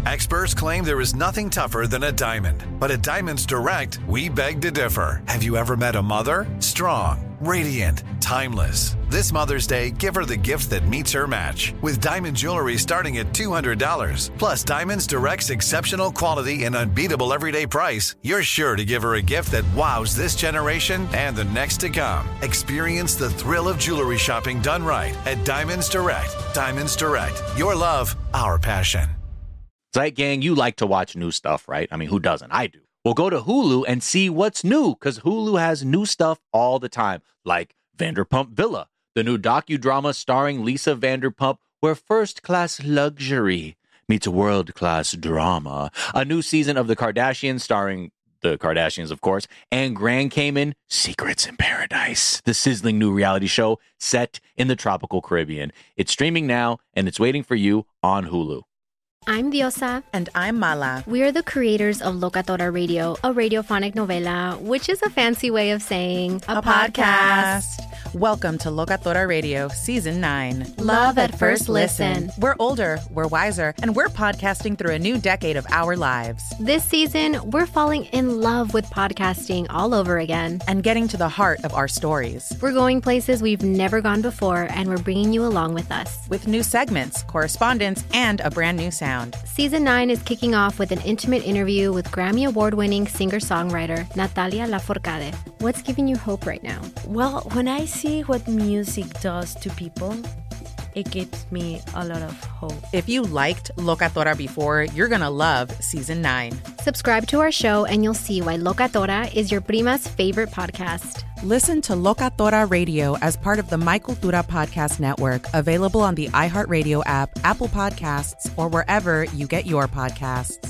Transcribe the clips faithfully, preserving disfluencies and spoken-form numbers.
Experts claim there is nothing tougher than a diamond. But at Diamonds Direct, we beg to differ. Have you ever met a mother? Strong, radiant, timeless. This Mother's Day, give her the gift that meets her match. With diamond jewelry starting at two hundred dollars. Plus Diamonds Direct's exceptional quality and unbeatable everyday price, you're sure to give her a gift that wows this generation and the next to come. Experience the thrill of jewelry shopping done right at Diamonds Direct. Diamonds Direct. Your love, our passion. Zeit Gang, you like to watch new stuff, right? I mean, who doesn't? I do. Well, go to Hulu and see what's new, because Hulu has new stuff all the time, like Vanderpump Villa, the new docudrama starring Lisa Vanderpump, where first-class luxury meets world-class drama. A new season of The Kardashians starring the Kardashians, of course, and Grand Cayman, Secrets in Paradise, the sizzling new reality show set in the tropical Caribbean. It's streaming now, and it's waiting for you on Hulu. I'm Diosa. And I'm Mala. We are the creators of Locatora Radio, a radiophonic novela, which is a fancy way of saying a, a podcast. podcast. Welcome to Locatora Radio, Season nine. Love at first listen. We're older, we're wiser, and we're podcasting through a new decade of our lives. This season, we're falling in love with podcasting all over again. And getting to the heart of our stories. We're going places we've never gone before, and we're bringing you along with us. With new segments, correspondence, and a brand new sound. Season nine is kicking off with an intimate interview with Grammy Award-winning singer-songwriter Natalia Lafourcade. What's giving you hope right now? Well, when I see what music does to people, it gives me a lot of hope. If you liked Locatora before, you're going to love Season nine. Subscribe to our show and you'll see why Locatora is your prima's favorite podcast. Listen to Locatora Radio as part of the My Cultura Podcast Network, available on the iHeartRadio app, Apple Podcasts, or wherever you get your podcasts.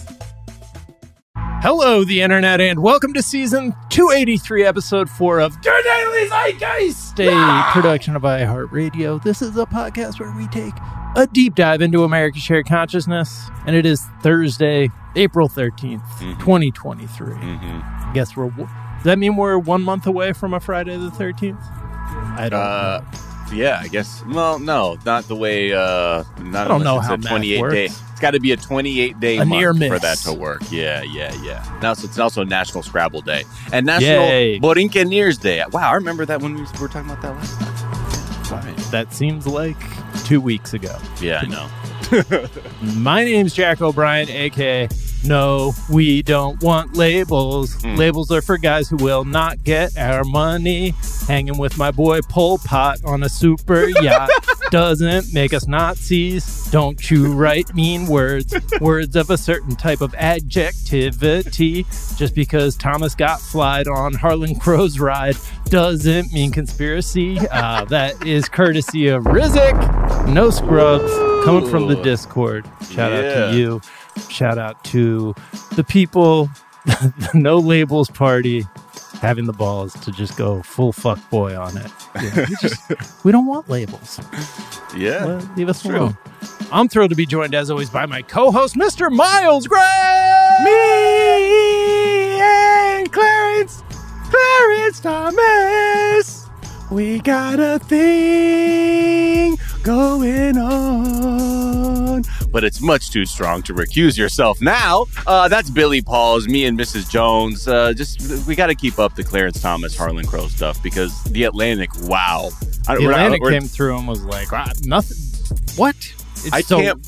Hello, the internet, and welcome to season two eighty-three, episode four of The Daily Zeitgeist, a ah! production of iHeartRadio. This is a podcast where we take a deep dive into America's shared consciousness, and it is Thursday, April thirteenth, mm-hmm. twenty twenty-three. Mm-hmm. I guess we're... Does that mean we're one month away from a Friday the thirteenth? I don't uh, know. Yeah, I guess. Well, no, not the way. Uh, not I don't know it's how a twenty-eight math day. works. It's got to be a twenty-eight day a month miss. for that to work. Yeah, yeah, yeah. Now, so it's also National Scrabble Day and National Yay. Borinqueneers Day. Wow, I remember that when we were talking about that last time. Fine. That seems like two weeks ago. Yeah, I know. My name's Jack O'Brien, a k a. No, we don't want labels. Mm. Labels are for guys who will not get our money. Hanging with my boy Pol Pot on a super yacht doesn't make us Nazis. Don't you write mean words, words of a certain type of adjectivity. Just because Thomas got flied on Harlan Crow's ride doesn't mean conspiracy. Uh, that is courtesy of Rizik. No Scrubs, coming from the Discord. Shout yeah. out to you. Shout out to the people, the No Labels party, having the balls to just go full fuck boy on it. Yeah, we, just, we don't want labels. Yeah, well, leave us alone. I'm thrilled to be joined, as always, by my co-host, Mister Miles Gray. Me and Clarence, Clarence Thomas. We got a thing going on. But it's much too strong to recuse yourself now. Uh, that's Billy Paul's, me and Missus Jones. Uh, just we got to keep up the Clarence Thomas, Harlan Crow stuff because the Atlantic, wow. The we're Atlantic not, came through and was like, ah, nothing. What? It's I so, can't.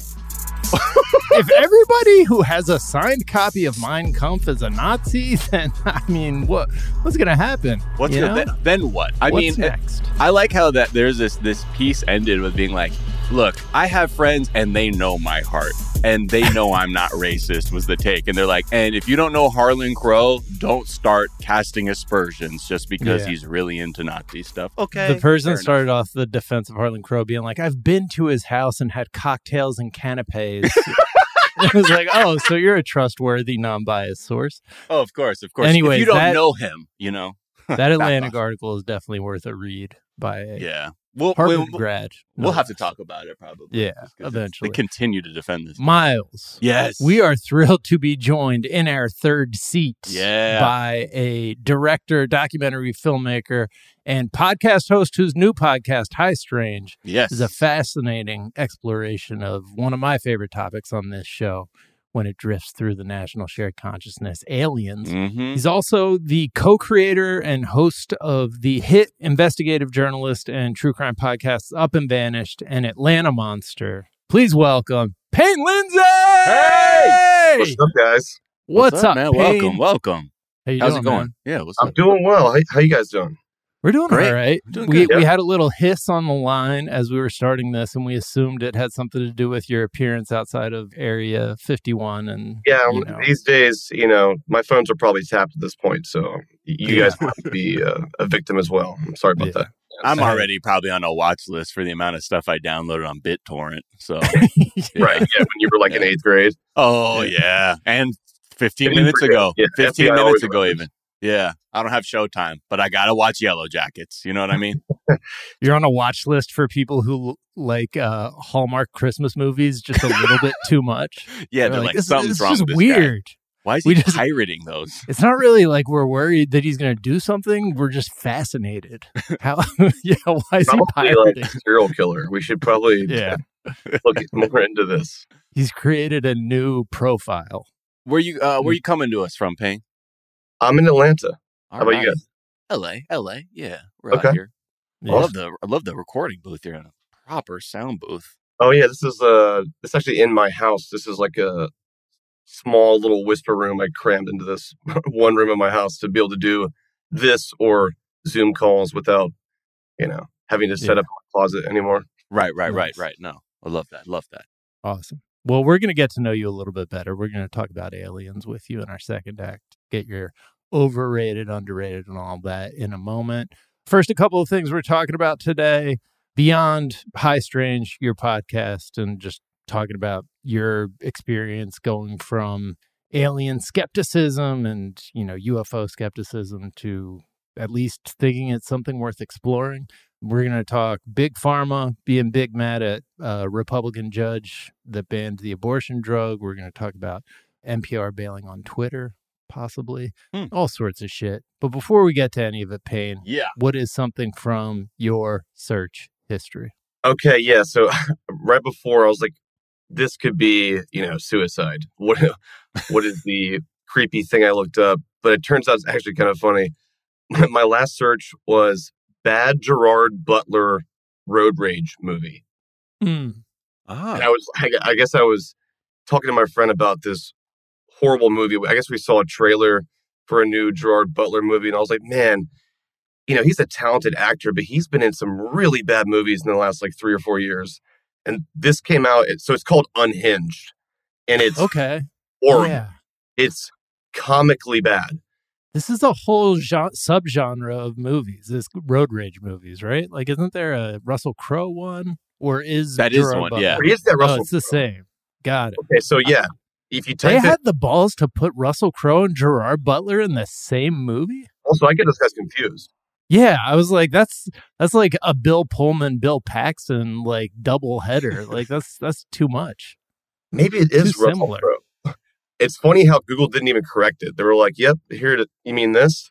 If everybody who has a signed copy of Mein Kampf is a Nazi, then I mean, what what's gonna happen? What's you gonna, know? then, then what? I what's mean, next? I like how that there's this this piece ended with being like, look, I have friends and they know my heart and they know I'm not racist was the take. And they're like, and if you don't know Harlan Crow, don't start casting aspersions just because yeah. he's really into Nazi stuff. Okay. The person started off the defense of Harlan Crow being like, I've been to his house and had cocktails and canapes. It was like, oh, so you're a trustworthy, non-biased source. Oh, of course, of course. Anyway, if you don't that, know him, you know. That Atlantic article is definitely worth a read by a yeah. We'll, Harvard we'll, grad. We'll have to talk about it probably. Yeah, eventually. They continue to defend this. Miles. Yes. We are thrilled to be joined in our third seat yeah. by a director, documentary filmmaker, and podcast host whose new podcast, High Strange, yes. is a fascinating exploration of one of my favorite topics on this show. when it drifts through the national shared consciousness, Aliens. Mm-hmm. He's also the co-creator and host of the hit investigative journalist and true crime podcasts Up and Vanished and Atlanta Monster. Please welcome Payne Lindsay! Hey! What's up, guys? What's, What's up, up, man? Payne? Welcome, welcome. How you How's doing, it going? man? Yeah, what's I'm up? doing well. How, how you guys doing? We're doing Great. all right. Doing we good. we Yeah. had a little hiss on the line as we were starting this, and we assumed it had something to do with your appearance outside of Area fifty-one. And Yeah, you know. these days, you know, my phones are probably tapped at this point, so you Yeah. guys might be uh, a victim as well. I'm sorry about Yeah. that. I'm Sorry. already probably on a watch list for the amount of stuff I downloaded on BitTorrent. So, Right, yeah, when you were like in eighth grade. oh yeah, and fifteen Yeah, minutes you forget. ago, Yeah, fifteen F B I minutes always ago, remembers. even. Yeah, I don't have Showtime, but I gotta watch Yellow Jackets. You know what I mean? You're on a watch list for people who like uh, Hallmark Christmas movies just a little bit too much. Yeah, they're like, this, something's this wrong is with just this guy. weird. Why is We he just- pirating those? It's not really like we're worried that he's going to do something. We're just fascinated. How? Yeah, why is he Probably pirating? like a serial killer. We should probably Yeah, look more into this. he's created a new profile. Where you? Uh, where you coming to us from, Payne? I'm in Atlanta. All How about you guys? L A, L A. Yeah, we're Okay. out here. I Yeah. love the I love the recording booth here. A proper sound booth. Oh yeah, this is uh this is actually in my house. This is like a small little whisper room I crammed into this one room of my house to be able to do this or Zoom calls without, you know, having to set Yeah. up a closet anymore. Right, right, right, Nice. right. No, I love that. Love that. Awesome. Well, we're going to get to know you a little bit better. We're going to talk about aliens with you in our second act, get your overrated, underrated, and all that in a moment. First, a couple of things we're talking about today beyond High Strange, your podcast, and just talking about your experience going from alien skepticism and, you know, U F O skepticism to at least thinking it's something worth exploring. We're going to talk Big Pharma being big mad at a Republican judge that banned the abortion drug. We're going to talk about N P R bailing on Twitter, possibly. Hmm. All sorts of shit. But before we get to any of it, Payne, Yeah. what is something from your search history? Okay, yeah. So right before I was like, this could be, you know, suicide. What what is the creepy thing I looked up? But it turns out it's actually kind of funny. My, my last search was bad Gerard Butler road rage movie. And I Ah. was, I, I guess I was talking to my friend about this horrible movie. I guess we saw a trailer for a new Gerard Butler movie, and I was like, man, you know, he's a talented actor, but he's been in some really bad movies in the last like three or four years. And this came out, it- so it's called Unhinged, and it's Okay. horrible. Yeah. It's comically bad. This is a whole gen- subgenre of movies, this road rage movies, right? Like, isn't there a Russell Crowe one? Or is That is Gerard one, Butler? yeah. Or is that Oh, Russell? it's the same. Got it. Okay, so yeah, if you They type it, had the balls to put Russell Crowe and Gerard Butler in the same movie? also I get those guys confused. Yeah, I was like, that's that's like a Bill Pullman, Bill Paxton like double header. Like that's that's too much. Maybe it is Too Russell similar. Crowe. It's funny how Google didn't even correct it. They were like, "Yep, here. To, you mean this?"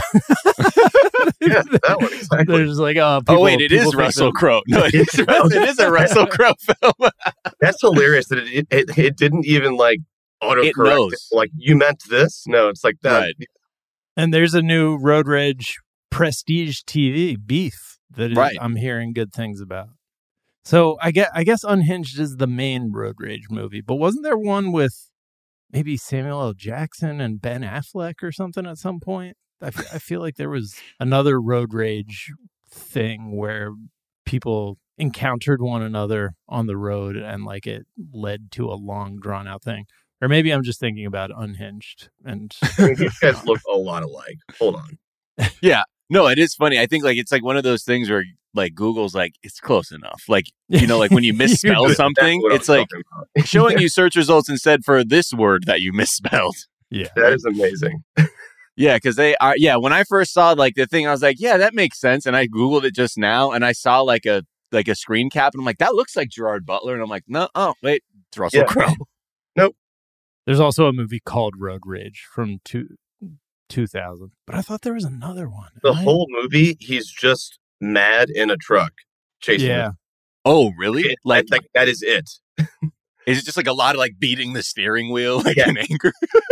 Yeah, that one exactly. They're just like, oh, Oh people- wait, it people is think Russell that- Crowe. No, it is. It is a Russell Crowe film. That's hilarious that it, it it didn't even like autocorrect. It knows. Like you meant this? No, it's like that. Right. And there's a new road rage prestige T V beef that is, Right. I'm hearing good things about. So I get I guess Unhinged is the main road rage movie, but wasn't there one with maybe Samuel L. Jackson and Ben Affleck or something at some point? I, f- I feel like there was another road rage thing where people encountered one another on the road and like it led to a long drawn out thing. Or maybe I'm just thinking about Unhinged and I mean, these guys look a lot alike. Hold on. No, it is funny. I think like it's like one of those things where like Google's like it's close enough. Like you know, like when you misspell That's something, what I'm it's like talking about. showing you search results instead for this word that you misspelled. yeah. That is amazing. Yeah, because they are. Yeah, when I first saw like the thing, I was like, yeah, that makes sense. And I Googled it just now, and I saw like a like a screen cap, and I'm like, that looks like Gerard Butler, and I'm like, no, oh wait, it's Russell Yeah. Crowe. There's also a movie called Road Rage from two, 2000, but I thought there was another one. The Am I- whole movie, he's just mad in a truck chasing. yeah. them. Oh, really? It- Like, that, that is it. Is it just like a lot of like beating the steering wheel like Yeah. in anger?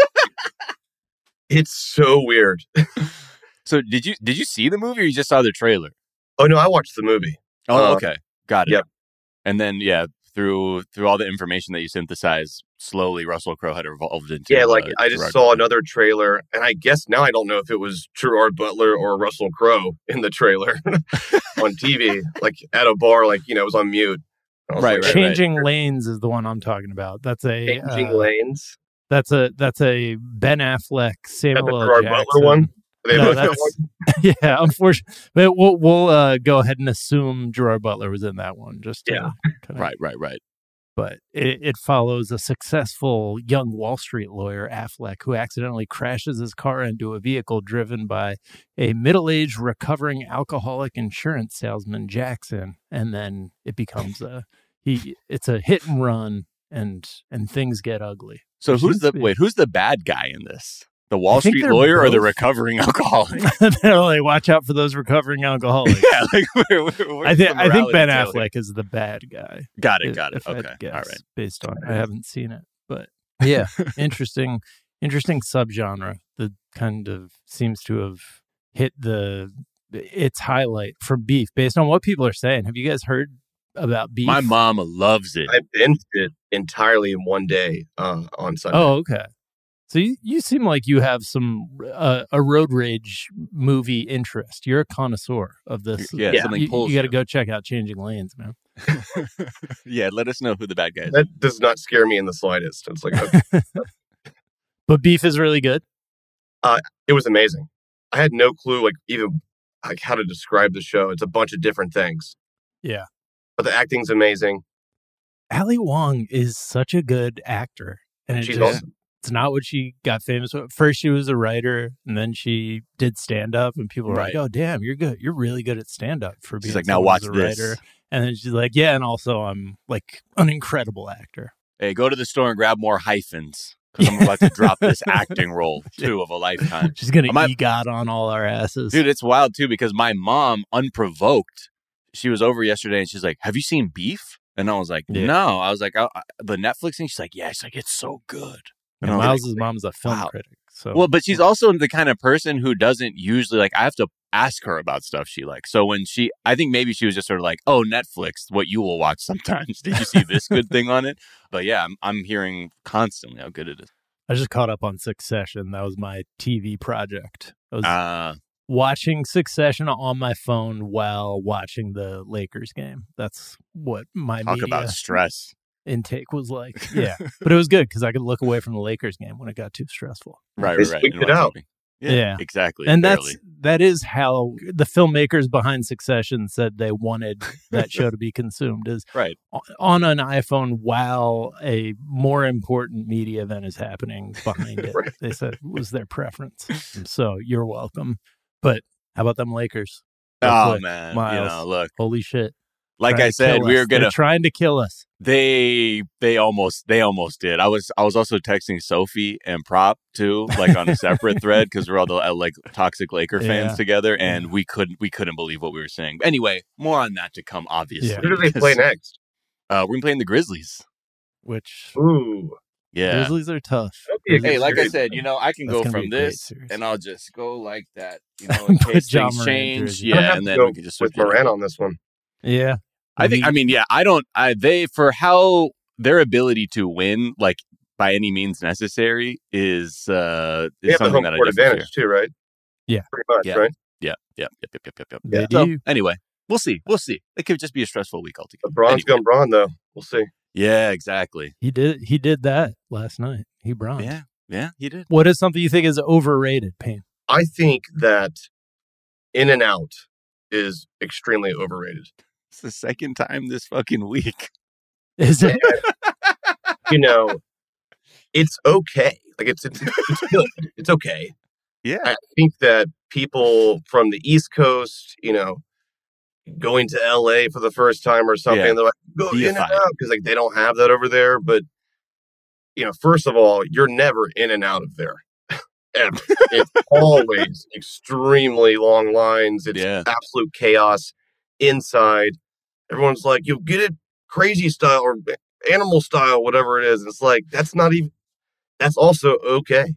It's so weird. So did you did you see the movie or you just saw the trailer? Oh no, I watched the movie. Oh, Uh, okay. Got it. yep. And then yeah, through through all the information that you synthesized, slowly Russell Crowe had evolved into Yeah, like uh, I just Gerard saw Butler. another trailer, and I guess now I don't know if it was Gerard Butler or Russell Crowe in the trailer on T V, like at a bar, like you know, it was on mute. I was Right, like, right, Changing Lanes is the one I'm talking about. That's a Changing uh, lanes. that's a that's a Ben Affleck, Is that Samuel the L. Gerard Jackson. Butler one? They No, both got that's- one? Yeah, unfortunately, but we'll we'll uh, go ahead and assume Gerard Butler was in that one. Just to Yeah. kinda- Right, right, right. But it, it follows a successful young Wall Street lawyer, Affleck, who accidentally crashes his car into a vehicle driven by a middle-aged recovering alcoholic insurance salesman, Jackson, and then it becomes a he. It's a hit and run, and and things get ugly. So It who's seems the to be- wait? Who's the bad guy in this? The Wall I think Street they're lawyer or the both. recovering alcoholic? They're like, watch out for those recovering alcoholics. yeah, like where, where, where's I think the I think morality Ben tale here? Affleck is the bad guy. Got it, if- got it. if I'd Okay, guess, all right. Based on I haven't seen it, but yeah, interesting, interesting subgenre that kind of seems to have hit the its highlight from Beef. Based on what people are saying, have you guys heard about Beef? My mom loves it. I binged it entirely in one day uh, on Sunday. Oh, okay. So you, you seem like you have some uh, a road rage movie interest. You're a connoisseur of this. Yeah, Yeah. something you, pulls you got to you. go check out Changing Lanes, man. Yeah, let us know who the bad guy is. That does not scare me in the slightest. It's like, okay. But Beef is really good. It was amazing. I had no clue, like, even like how to describe the show. It's a bunch of different things. Yeah. But the acting's amazing. Ali Wong is such a good actor, and it She's just, awesome. it's not what she got famous for. First, she was a writer, and then she did stand up, and people were Right. like, "Oh, damn, you're good. You're really good at stand up for being." She's like, now someone watch who's a this. writer." And then she's like, "Yeah, and also I'm like an incredible actor." Hey, go to the store and grab more hyphens because I'm about to drop this acting role too of a lifetime. She's gonna I might- egot on all our asses, Dude, it's wild too because my mom, unprovoked, she was over yesterday and she's like, "Have you seen Beef?" And I was like, Yeah. "No." I was like, I, I- "The Netflix thing." She's like, "Yeah." She's like, "It's so good." And I was like, Miles's mom's a film wow. critic, so Well, but she's also the kind of person who doesn't usually like. I have to ask her about stuff she likes. So when she, I think maybe she was just sort of like, "Oh, Netflix, what you will watch sometimes. Did you see this good thing on it?" But yeah, I'm, I'm hearing constantly how good it is. I just caught up on Succession. That was my T V project. I was Uh, watching Succession on my phone while watching the Lakers game. That's what my talk media about stress. intake was like. Yeah, but it was good because I could look away from the Lakers game when it got too stressful. Right, They right, right. squeaked and it watch out. something. Yeah, Yeah. exactly. And barely. that's that is how the filmmakers behind Succession said they wanted that show to be consumed is right. on an iPhone while a more important media event is happening behind it. Right. They said it was their preference. So you're welcome. But how about them Lakers? Real Oh quick, man, you Miles. know, look, Holy shit. like Trying I to said, kill we us. were gonna. They're trying to kill us. They they almost they almost did. I was I was also texting Sophie and Prop too, like on a separate thread because we're all the uh, like toxic Laker fans Yeah. together, and we couldn't we couldn't believe what we were saying. But anyway, more on that to come. Obviously, Yeah. Who do they play because, next? Uh, we're playing the Grizzlies. Which Ooh. Yeah. Grizzlies are tough. That'd be a good Hey, like I series. said, you know, I can That's go gonna be from a great this, series. and I'll just go like that, you know, in Put case Ja things Morant change. jersey. I'm gonna Yeah, have and to then go we can just with switch it up. Moran on this one. Yeah. I think. I mean, yeah. I don't. I they for how their ability to win, like by any means necessary, is uh They is have the something home that I court definitely advantage too, right? Yeah. Pretty much, Yeah. right? Yeah, yeah, yep, yep, yep, yep, yep. They So do. anyway, we'll see. We'll see. It could just be a stressful week altogether. The Bron's Anyway. gone Braun, though. We'll see. Yeah, exactly. He did he did that last night. He bronzed. Yeah, yeah, he did. What is something you think is overrated, Payne? I think that In and Out is extremely overrated. It's the second time this fucking week. Is it? You know, it's okay. Like it's it's, it's good. It's okay. Yeah, I think that people from the East Coast, you know, going to L A for the first time or something, Yeah. they're like, go In and Deified. Out because like they don't have that over there. But you know, first of all, you're never in and out of there. Ever. It's always extremely long lines. It's Yeah. absolute chaos inside. Everyone's like, you get it crazy style or animal style, whatever it is. And it's like, that's not even, that's also okay.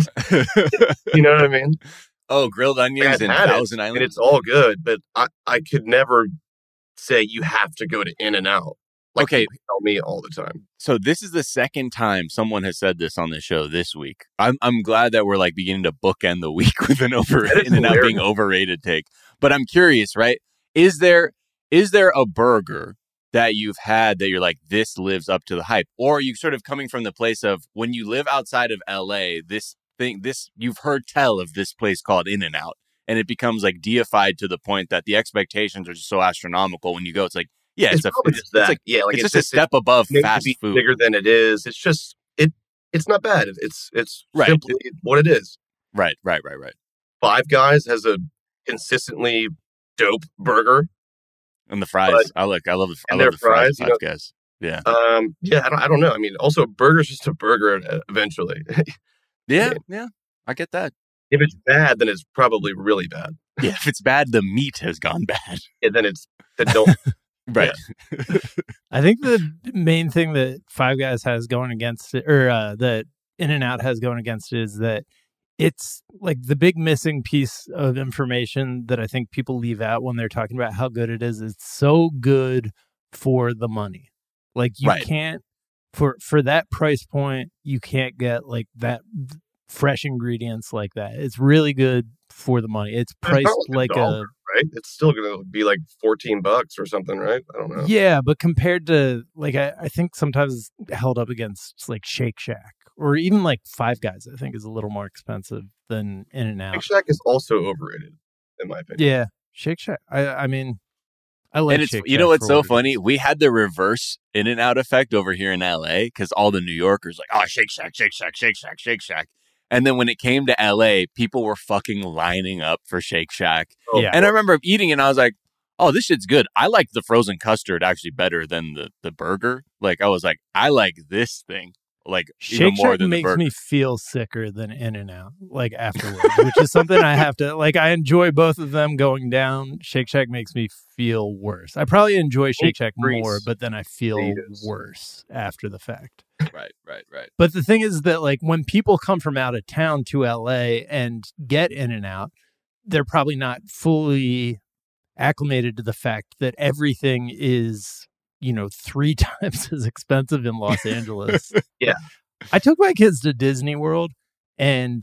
You know what I mean? Oh, grilled onions and Thousand Island. And it's all good, but I, I could never say you have to go to In-N-Out. Like okay. You tell me all the time. So this is the second time someone has said this on the show this week. I'm I'm glad that we're like beginning to bookend the week with an over In-N-Out being overrated take. But I'm curious, right? Is there is there a burger that you've had that you're like, this lives up to the hype? Or are you sort of coming from the place of when you live outside of L A, this thing, this you've heard tell of this place called In-N-Out, and it becomes like deified to the point that the expectations are just so astronomical when you go. It's like, yeah, it's, it's a, probably it's, just that. It's like, yeah, like it's, it's just, just a step above fast be food. Bigger than it is. It's just it. It's not bad. It's it's right. simply what it is. Right, right, right, right. Five Guys has a consistently dope burger. And the fries, but, I like. I love the, I love the fries. fries. Five Guys, yeah, um, yeah. I don't, I don't know. I mean, also, burger's just a burger eventually. yeah, yeah. I get that. If it's bad, then it's probably really bad. Yeah, if it's bad, the meat has gone bad. Yeah, then it's then don't. Right. Yeah. I think the main thing that Five Guys has going against it, or uh, that In-N-Out has going against it, is that it's like the big missing piece of information that I think people leave out when they're talking about how good it is. It's so good for the money. Like you right. can't for for that price point, you can't get like that fresh ingredients like that. It's really good for the money. It's priced it's like, like a, dollar, a right. It's still going to be like fourteen bucks or something, right? I don't know. Yeah, but compared to like I, I think sometimes it's held up against like Shake Shack. Or even like Five Guys, I think, is a little more expensive than In-N-Out. Shake Shack is also overrated, in my opinion. Yeah, Shake Shack. I, I mean, I like and it's, Shake Shack. You know what's so what funny? We had the reverse In-N-Out effect over here in L A because all the New Yorkers like, oh, Shake Shack, Shake Shack, Shake Shack, Shake Shack. And then when it came to L A, people were fucking lining up for Shake Shack. Oh, yeah. And I remember eating it and I was like, oh, this shit's good. I like the frozen custard actually better than the, the burger. Like, I was like, I like this thing. Like Shake even more Shack than makes the me feel sicker than In-N-Out, like afterwards, which is something I have to like. I enjoy both of them going down. Shake Shack makes me feel worse. I probably enjoy Shake Shack more, but then I feel worse after the fact. Right, right, right. But the thing is that like when people come from out of town to L A and get In-N-Out, they're probably not fully acclimated to the fact that everything is, you know, three times as expensive in Los Angeles. Yeah. I took my kids to Disney World and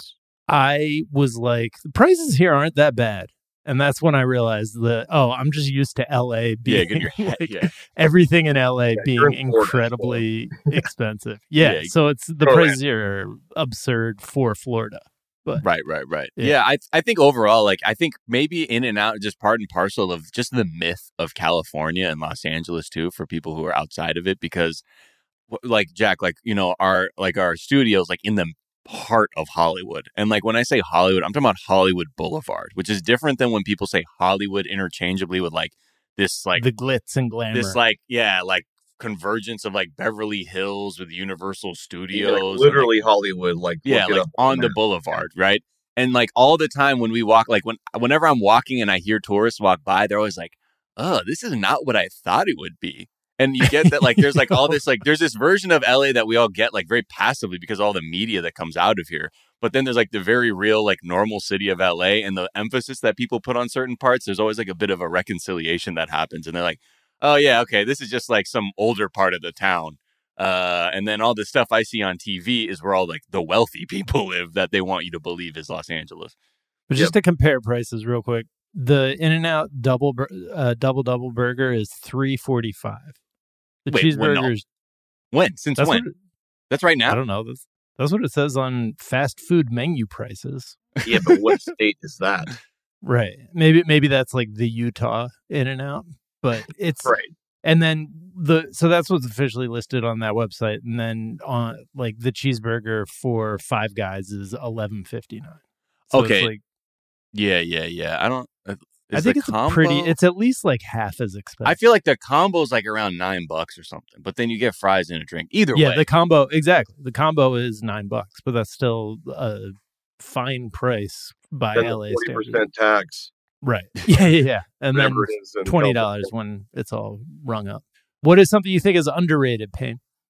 I was like, the prices here aren't that bad. And that's when I realized that, oh, I'm just used to L A being yeah, your head, like, yeah. everything in L A yeah, being in incredibly expensive. Yeah, yeah. So it's the oh, prices here are absurd for Florida. But right, right, right. Yeah. Yeah, I I think overall, like I think maybe In-N-Out just part and parcel of just the myth of California and Los Angeles too for people who are outside of it, because like Jack, like you know our like our studios like in the heart of Hollywood, and like when I say Hollywood, I'm talking about Hollywood Boulevard, which is different than when people say Hollywood interchangeably with like this like the glitz and glamour. This like yeah like. convergence of like Beverly Hills with Universal Studios, yeah, like literally like, Hollywood, like yeah, like on the boulevard, right? And like all the time when we walk, like when whenever I'm walking and I hear tourists walk by, they're always like, "Oh, this is not what I thought it would be." And you get that like there's like all this like there's this version of L A that we all get like very passively because of all the media that comes out of here. But then there's like the very real like normal city of L A and the emphasis that people put on certain parts. There's always like a bit of a reconciliation that happens, and they're like, oh, yeah, okay, this is just like some older part of the town. Uh, and then all the stuff I see on T V is where all like the wealthy people live that they want you to believe is Los Angeles. But just yep. to compare prices real quick, the In-N-Out double uh, double double burger is three forty-five. The Wait, cheeseburger when, is when? Since that's when? It, that's right now? I don't know. That's, that's what it says on fast food menu prices. Yeah, but what state is that? Right. Maybe maybe that's like the Utah In-N-Out. But it's right. And then the so that's what's officially listed on that website. And then on like the cheeseburger for Five Guys is eleven fifty-nine. So okay. It's like, yeah, yeah, yeah. I don't. I think it's combo, pretty. It's at least like half as expensive. I feel like the combo is like around nine bucks or something. But then you get fries and a drink. Either yeah, way, the combo exactly. The combo is nine bucks, but that's still a fine price by then L A forty standards. percent tax. Right. Yeah, yeah, yeah. And Whatever then twenty dollars when it's all rung up. What is something you think is underrated, Payne?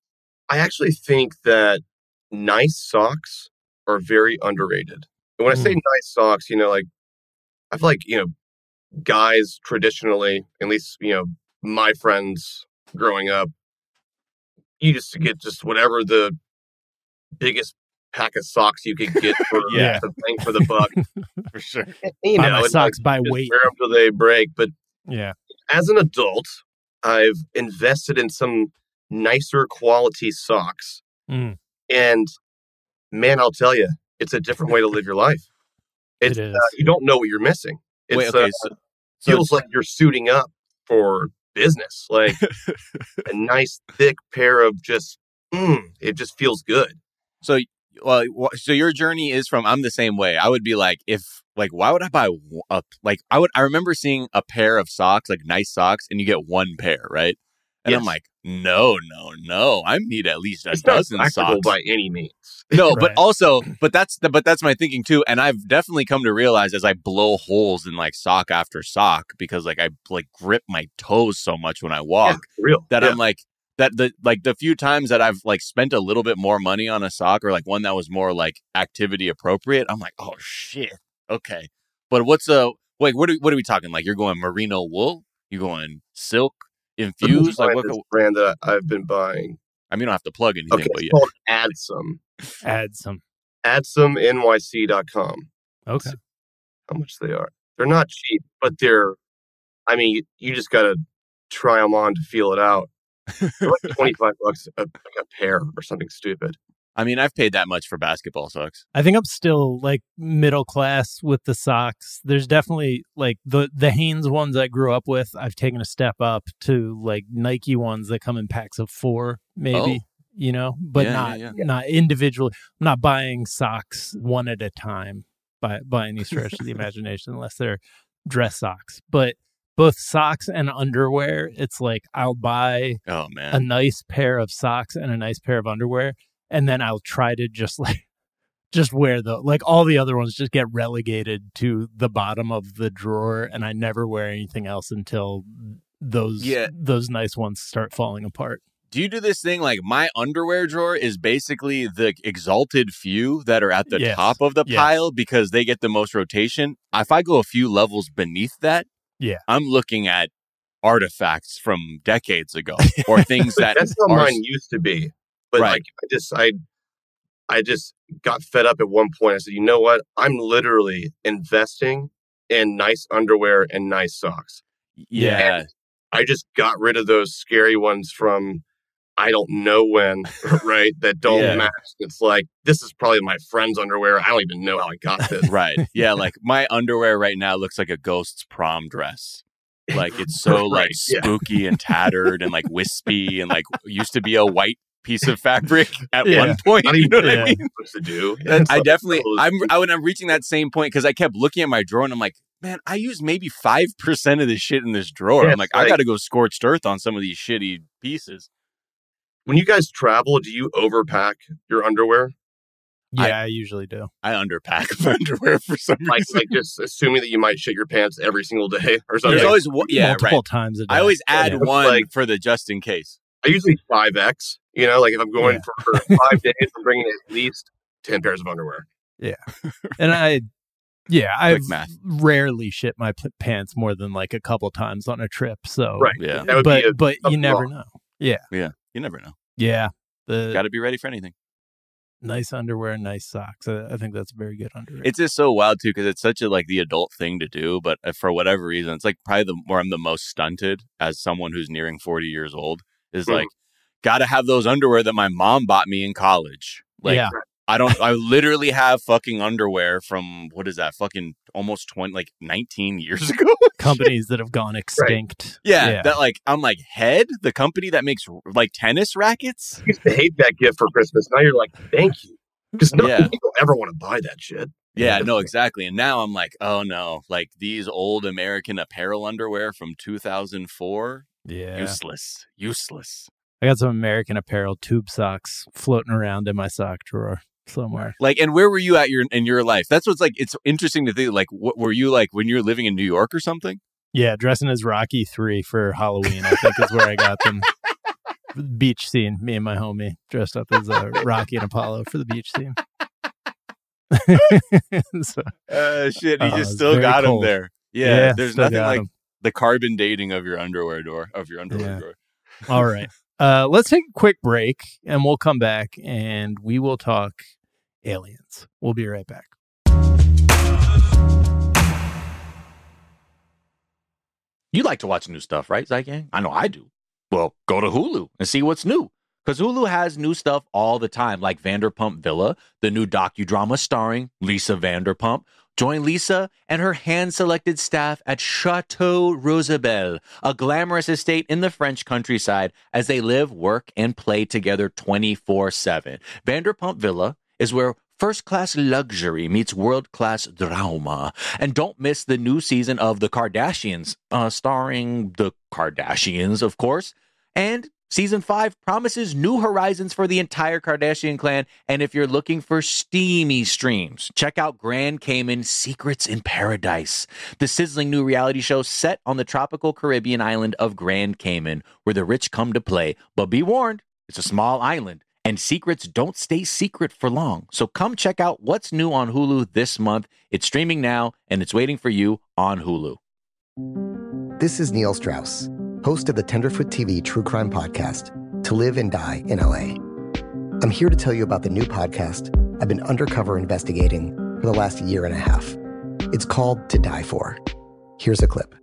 I actually think that nice socks are very underrated. And when I say Mm. nice socks, you know, like, I feel like, you know, guys traditionally, at least, you know, my friends growing up, you just get just whatever the biggest pack of socks you could get for Yeah. the bang for the buck. For sure. You Buy know, my it's socks like, by just weight. wear them till they break. But Yeah. as an adult, I've invested in some nicer quality socks. Mm. And man, I'll tell you, it's a different way to live your life. It's, It is. Uh, you don't know what you're missing. It's, Wait, okay. uh, So, so feels it's- like you're suiting up for business. Like a nice thick pair of just, mm, it just feels good. So, well, wh- so your journey is from. I'm the same way. I would be like, if like, why would I buy w- a like? I would. I remember seeing a pair of socks, like nice socks, and you get one pair, right? And I'm Yes. like, no, no, no. I need at least a It's not dozen practical socks. by any means. No, but Right. also, but that's the, but that's my thinking too. And I've definitely come to realize as I blow holes in like sock after sock because like I like grip my toes so much when I walk Yeah, real. that Yeah. I'm like that the like the few times that I've like spent a little bit more money on a sock or like one that was more like activity appropriate, I'm like, oh shit, okay. But what's a like what are what are we talking? Like you're going merino wool? You going silk infused? Like what? This brand that I've been buying. I mean, you don't have to plug anything, Okay, but it's yeah. called Adsum. Add some. adsum N Y C dot com. Okay. How much they are? They're not cheap, but they're. I mean, you, you just gotta try them on to feel it out. They're like twenty-five bucks a, like a pair or something stupid. I mean, I've paid that much for basketball socks. I think I'm still like middle class with the socks. There's definitely like the the Hanes ones I grew up with. I've taken a step up to like Nike ones that come in packs of four, maybe. Oh. You know, but Yeah, not yeah, yeah. not individually. I'm not buying socks one at a time by by any stretch of the imagination, unless they're dress socks. But both socks and underwear, it's like I'll buy Oh a man. nice pair of socks and a nice pair of underwear, and then I'll try to just like just wear the like all the other ones just get relegated to the bottom of the drawer, and I never wear anything else until those Yeah. those nice ones start falling apart. Do you do this thing like my underwear drawer is basically the exalted few that are at the Yes. top of the Yes. pile because they get the most rotation? If I go a few levels beneath that, Yeah. I'm looking at artifacts from decades ago or things that That's how are mine used to be. But Right. like, I just, I, I just got fed up at one point. I said, you know what? I'm literally investing in nice underwear and nice socks. yeah. I just got rid of those scary ones from I don't know when, right? That don't Yeah. match. It's like, this is probably my friend's underwear. I don't even know how I got this. Right. Yeah, like my underwear right now looks like a ghost's prom dress. Like it's so like Right, yeah. spooky and tattered and like wispy and like used to be a white piece of fabric at Yeah. one point. Not You even know what I Yeah. mean? supposed to do. That- It's I like definitely, those- I'm, I, when I'm reaching that same point because I kept looking at my drawer and I'm like, man, I use maybe five percent of this shit in this drawer. Yeah, I'm like, it's I like- got to go scorched earth on some of these shitty pieces. When you guys travel, do you overpack your underwear? Yeah, I- I, usually do. I underpack my underwear for some Like, reason. like just assuming that you might shit your pants every single day or something. There's always one, yeah, Multiple right. times a day. I always add Yeah. one Like- for the just in case. I usually five X, you know, like if I'm going Yeah. for, for five days, I'm bringing at least ten pairs of underwear. And I, yeah, I've Quick math. rarely shit my p- pants more than like a couple times on a trip. So, Right. Yeah. That would but be a- but you something never wrong. know. Yeah, Yeah. You never know. yeah. The Got to be ready for anything. nice underwear, nice socks. I, I think that's very good underwear. It's just so wild too because it's such a like the adult thing to do, but uh, for whatever reason, it's like probably the where I'm the most stunted as someone who's nearing forty years old is Mhm. like, got to have those underwear that my mom bought me in college. Like, yeah, I don't. I literally have fucking underwear from what is that? Fucking almost twenty, like nineteen years ago. companies that have gone extinct. yeah, that like I'm like Head, the company that makes like tennis rackets. I used to hate that gift for Christmas. Now you're like, thank you. Because no Yeah. people ever want to buy that shit. Yeah, no, exactly. And now I'm like, oh no, like these old American Apparel underwear from two thousand four, yeah. useless, useless. I got some American Apparel tube socks floating around in my sock drawer somewhere. Like, and where were you at your in your life? That's what's like. It's interesting to think. Like, what were you like when you were living in New York or something? Yeah, dressing as Rocky three for Halloween, I think is where I got them. beach scene. Me and my homie dressed up as uh, Rocky and Apollo for the beach scene. so, uh, shit, you uh, just still got cold. him there. Yeah, Yeah, there's still nothing got like him. the carbon dating of your underwear door of your underwear Yeah. drawer. All right. Uh, let's take a quick break and we'll come back and we will talk aliens. We'll be right back. You like to watch new stuff, right, Zygang? I know I do. Well, go to Hulu and see what's new. Because Hulu has new stuff all the time, like Vanderpump Villa, the new docudrama starring Lisa Vanderpump. Join Lisa and her hand-selected staff at Chateau Rosabelle, a glamorous estate in the French countryside, as they live, work, and play together twenty-four seven. Vanderpump Villa is where first-class luxury meets world-class drama. And don't miss the new season of The Kardashians, uh, starring the Kardashians, of course. And season five promises new horizons for the entire Kardashian clan. And if you're looking for steamy streams, check out Grand Cayman Secrets in Paradise, the sizzling new reality show set on the tropical Caribbean island of Grand Cayman, where the rich come to play. But be warned, it's a small island, and secrets don't stay secret for long. So come check out what's new on Hulu this month. It's streaming now, and it's waiting for you on Hulu. This is Neil Strauss, host of the Tenderfoot T V True Crime Podcast, To Live and Die in L A. I'm here to tell you about the new podcast I've been undercover investigating for the last year and a half. It's called To Die For. Here's a clip.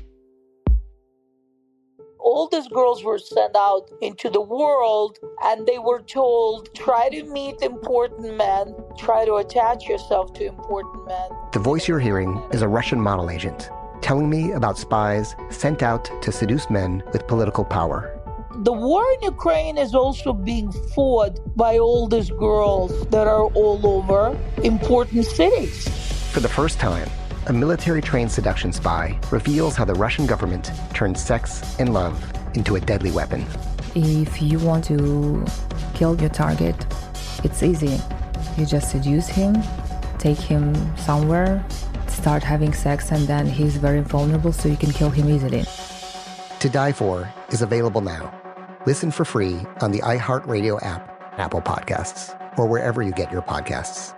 All these girls were sent out into the world and they were told, try to meet important men, try to attach yourself to important men. The voice you're hearing is a Russian model agent telling me about spies sent out to seduce men with political power. The war in Ukraine is also being fought by all these girls that are all over important cities. For the first time, a military-trained seduction spy reveals how the Russian government turned sex and love into a deadly weapon. If you want to kill your target, it's easy. You just seduce him, take him somewhere, start having sex, and then he's very vulnerable, so you can kill him easily. To Die For is available now. Listen for free on the iHeartRadio app, Apple Podcasts, or wherever you get your podcasts.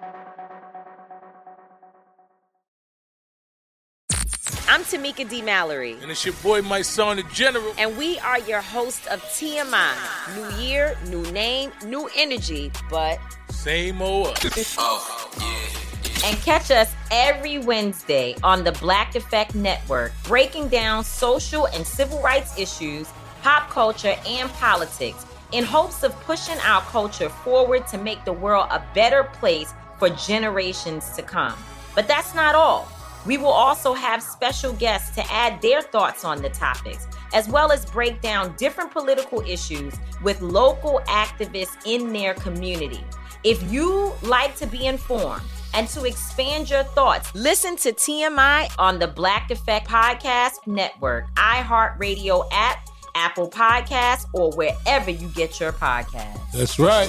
I'm Tamika D. Mallory. And it's your boy, my son, the General. And we are your hosts of T M I. New year, new name, new energy, but same old us. Oh, yeah. And catch us every Wednesday on the Black Effect Network, breaking down social and civil rights issues, pop culture, and politics in hopes of pushing our culture forward to make the world a better place for generations to come. But that's not all. We will also have special guests to add their thoughts on the topics, as well as break down different political issues with local activists in their community. If you like to be informed and to expand your thoughts, listen to T M I on the Black Effect Podcast Network, iHeartRadio app, Apple Podcasts, or wherever you get your podcasts. That's right.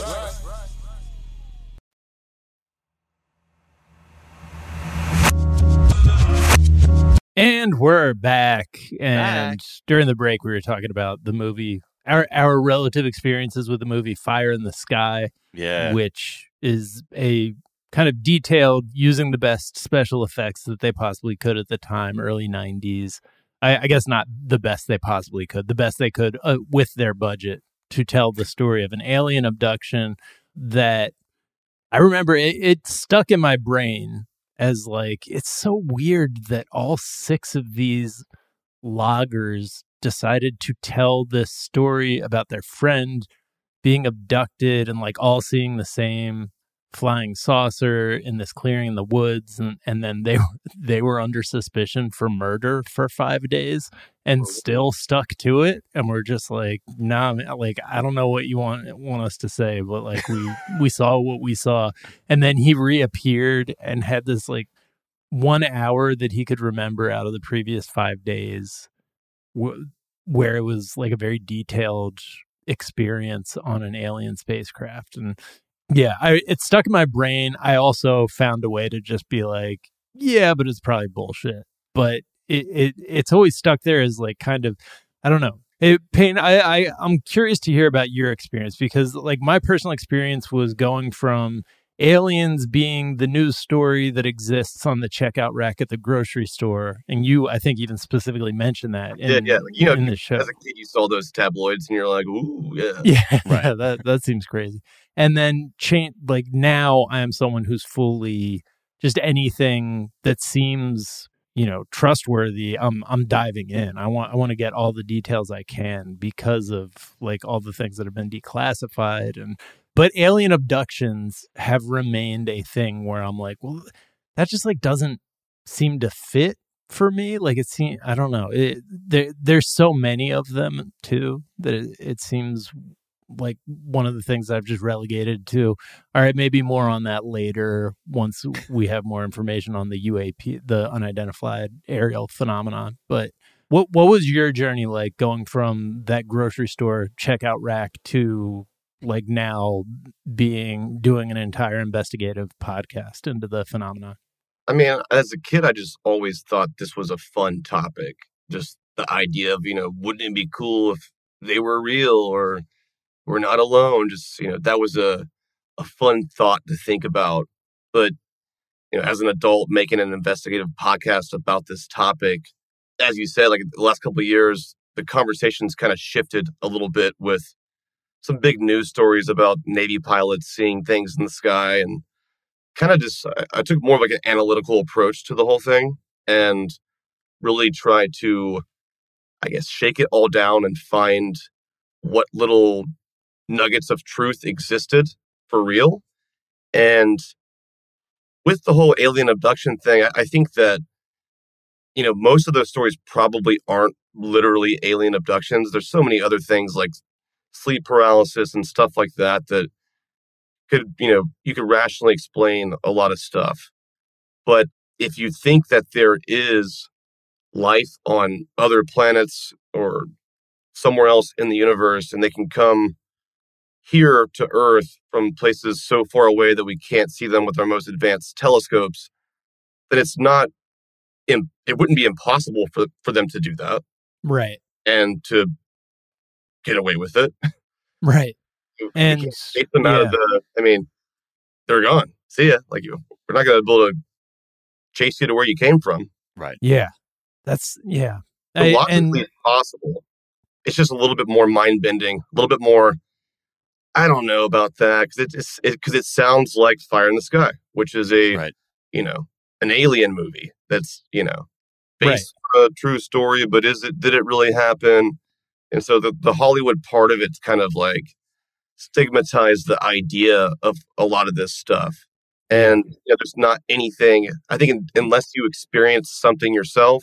And we're back. And Back. during the break, we were talking about the movie, our our relative experiences with the movie Fire in the Sky, Yeah. which is a kind of detailed, using the best special effects that they possibly could at the time, early nineties. I, I guess not the best they possibly could, the best they could uh, with their budget, to tell the story of an alien abduction that I remember it, it stuck in my brain as like, it's so weird that all six of these loggers decided to tell this story about their friend being abducted and like all seeing the same flying saucer in this clearing in the woods, and, and then they they were under suspicion for murder for five days and still stuck to it, and we're just like, nah, man, like I don't know what you want want us to say, but like we we saw what we saw. And then he reappeared and had this like one hour that he could remember out of the previous five days wh- where it was like a very detailed experience on an alien spacecraft. And yeah, I, it stuck in my brain. I also found a way to just be like, yeah, but it's probably bullshit. But it, it it's always stuck there as like kind of, I don't know, Hey, Payne, I, I, I'm curious to hear about your experience because, like, my personal experience was going from aliens being the news story that exists on the checkout rack at the grocery store, and you, I think, even specifically mentioned that in, yeah, yeah. Like, you know, in the show. As a kid, you saw those tabloids, and you're like, "Ooh, yeah, yeah, Right. yeah." That that seems crazy. And then, change like now, I am someone who's fully just anything that seems, you know, trustworthy. I'm I'm diving in. I want I want to get all the details I can because of like all the things that have been declassified and. But alien abductions have remained a thing where I'm like, well, that just like doesn't seem to fit for me. Like it seems, I don't know. It, there, there's so many of them too that it, it seems like one of the things I've just relegated to. All right, maybe more on that later once we have more information on the U A P, the unidentified aerial phenomenon. But what what was your journey like going from that grocery store checkout rack to like now being doing an entire investigative podcast into the phenomenon? I mean, as a kid, I just always thought this was a fun topic. Just the idea of, you know, wouldn't it be cool if they were real or we're not alone? Just, you know, that was a, a fun thought to think about. But, you know, as an adult making an investigative podcast about this topic, as you said, like the last couple of years, the conversation's kind of shifted a little bit with some big news stories about Navy pilots seeing things in the sky, and kind of just, I, I took more of like an analytical approach to the whole thing and really tried to, I guess, shake it all down and find what little nuggets of truth existed for real. And with the whole alien abduction thing, I, I think that, you know, most of those stories probably aren't literally alien abductions. There's so many other things like sleep paralysis and stuff like that that could, you know, you could rationally explain a lot of stuff. But if you think that there is life on other planets or somewhere else in the universe and they can come here to Earth from places so far away that we can't see them with our most advanced telescopes, then it's not, it wouldn't be impossible for, for them to do that. Right. And to get away with it. Right. You and can't take them out yeah. of the, I mean, they're gone. See ya. Like, you, we're not going to be able to chase you to where you came from. Right. Yeah. That's, yeah. But I, logically, and it's possible. It's just a little bit more mind bending, a little bit more. I don't know about that because it's because it, it sounds like Fire in the Sky, which is a Right. you know an alien movie that's you know based on a true story, but is it did it really happen? And so the the Hollywood part of it's kind of like stigmatized the idea of a lot of this stuff, and you know, there's not anything. I think in, unless you experience something yourself,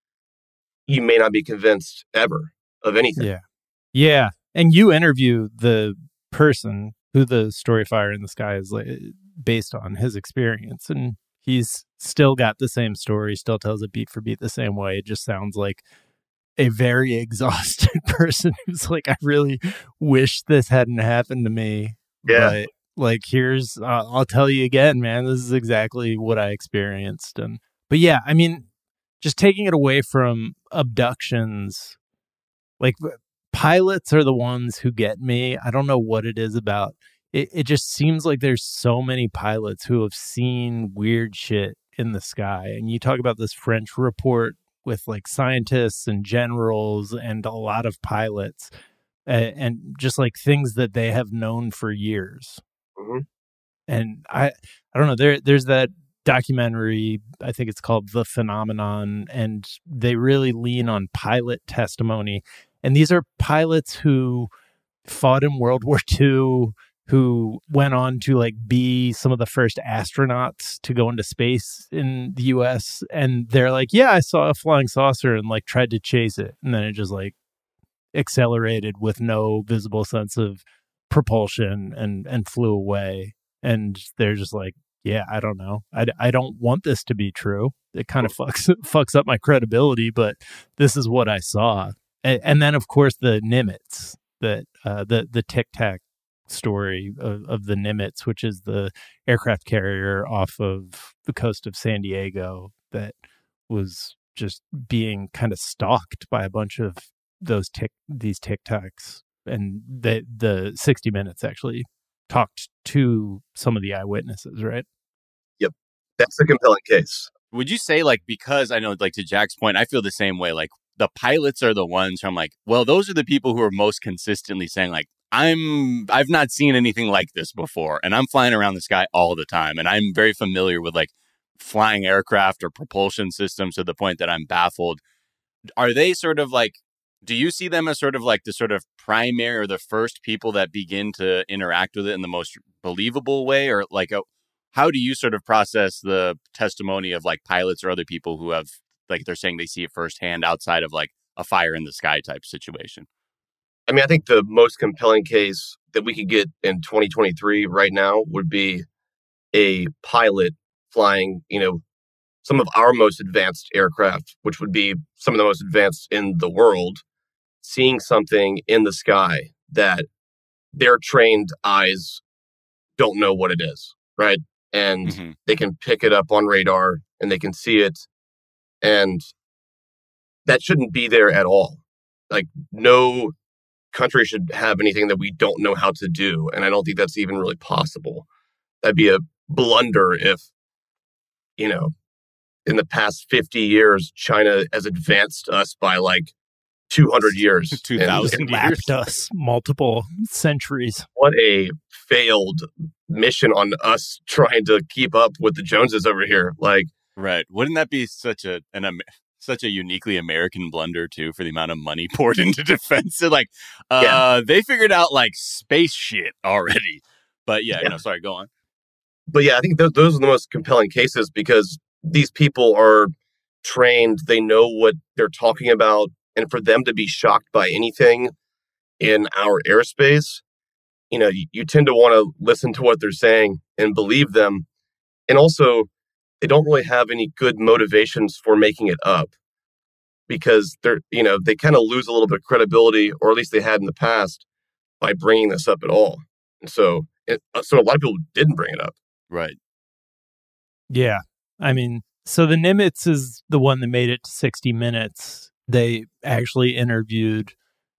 you may not be convinced ever of anything. Yeah. Yeah. And you interview the person who the story Fire in the Sky is like, based on his experience. And he's still got the same story, still tells it beat for beat the same way. It just sounds like a very exhausted person who's like, I really wish this hadn't happened to me. Yeah. But like, here's, uh, I'll tell you again, man, this is exactly what I experienced. And, but yeah, I mean, just taking it away from abductions, like pilots are the ones who get me. I don't know what it is about. It, it just seems like there's so many pilots who have seen weird shit in the sky. And you talk about this French report with like scientists and generals and a lot of pilots and, and just like things that they have known for years. Mm-hmm. And I, I don't know, there, there's that documentary, I think it's called The Phenomenon, and they really lean on pilot testimony. And these are pilots who fought in World War Two, who went on to like be some of the first astronauts to go into space in the U S. And they're like, yeah, I saw a flying saucer and like tried to chase it. And then it just like accelerated with no visible sense of propulsion and, and flew away. And they're just like, yeah, I don't know. I, I don't want this to be true. It kind of fucks, fucks up my credibility, but this is what I saw. And, and then, of course, the Nimitz, that uh, the the Tic Tac story of, of the Nimitz, which is the aircraft carrier off of the coast of San Diego that was just being kind of stalked by a bunch of those tick these TikToks, and the the sixty minutes actually talked to some of the eyewitnesses, right? Yep. That's a compelling case. Would you say, like, because I know, like, to Jack's point, I feel the same way. Like, the pilots are the ones who I'm like, well, those are the people who are most consistently saying, like, I'm, I've not seen anything like this before. And I'm flying around the sky all the time. And I'm very familiar with, like, flying aircraft or propulsion systems to the point that I'm baffled. Are they sort of like, do you see them as sort of like the sort of primary or the first people that begin to interact with it in the most believable way? Or like, a, how do you sort of process the testimony of like pilots or other people who have, like, they're saying they see it firsthand outside of like a fire in the sky type situation? I mean, I think the most compelling case that we could get in twenty twenty-three right now would be a pilot flying, you know, some of our most advanced aircraft, which would be some of the most advanced in the world, seeing something in the sky that their trained eyes don't know what it is, right? And mm-hmm. they can pick it up on radar and they can see it. And that shouldn't be there at all. Like, no country should have anything that we don't know how to do. And I don't think that's even really possible. That'd be a blunder if, you know, in the past fifty years, China has advanced us by like two hundred years. two thousand years. Us multiple centuries. What a failed mission on us trying to keep up with the Joneses over here. Like, right. Wouldn't that be such a an um, such a uniquely American blunder, too, for the amount of money poured into defense? So, like, uh, yeah. they figured out like space shit already. But yeah, yeah. no, sorry, go on. But yeah, I think th- those are the most compelling cases because these people are trained. They know what they're talking about. And for them to be shocked by anything in our airspace, you know, you, you tend to want to listen to what they're saying and believe them. And also, they don't really have any good motivations for making it up because they're, you know, they kind of lose a little bit of credibility, or at least they had in the past, by bringing this up at all. And so, it, so a lot of people didn't bring it up. Right. Yeah. I mean, so the Nimitz is the one that made it to sixty minutes. They actually interviewed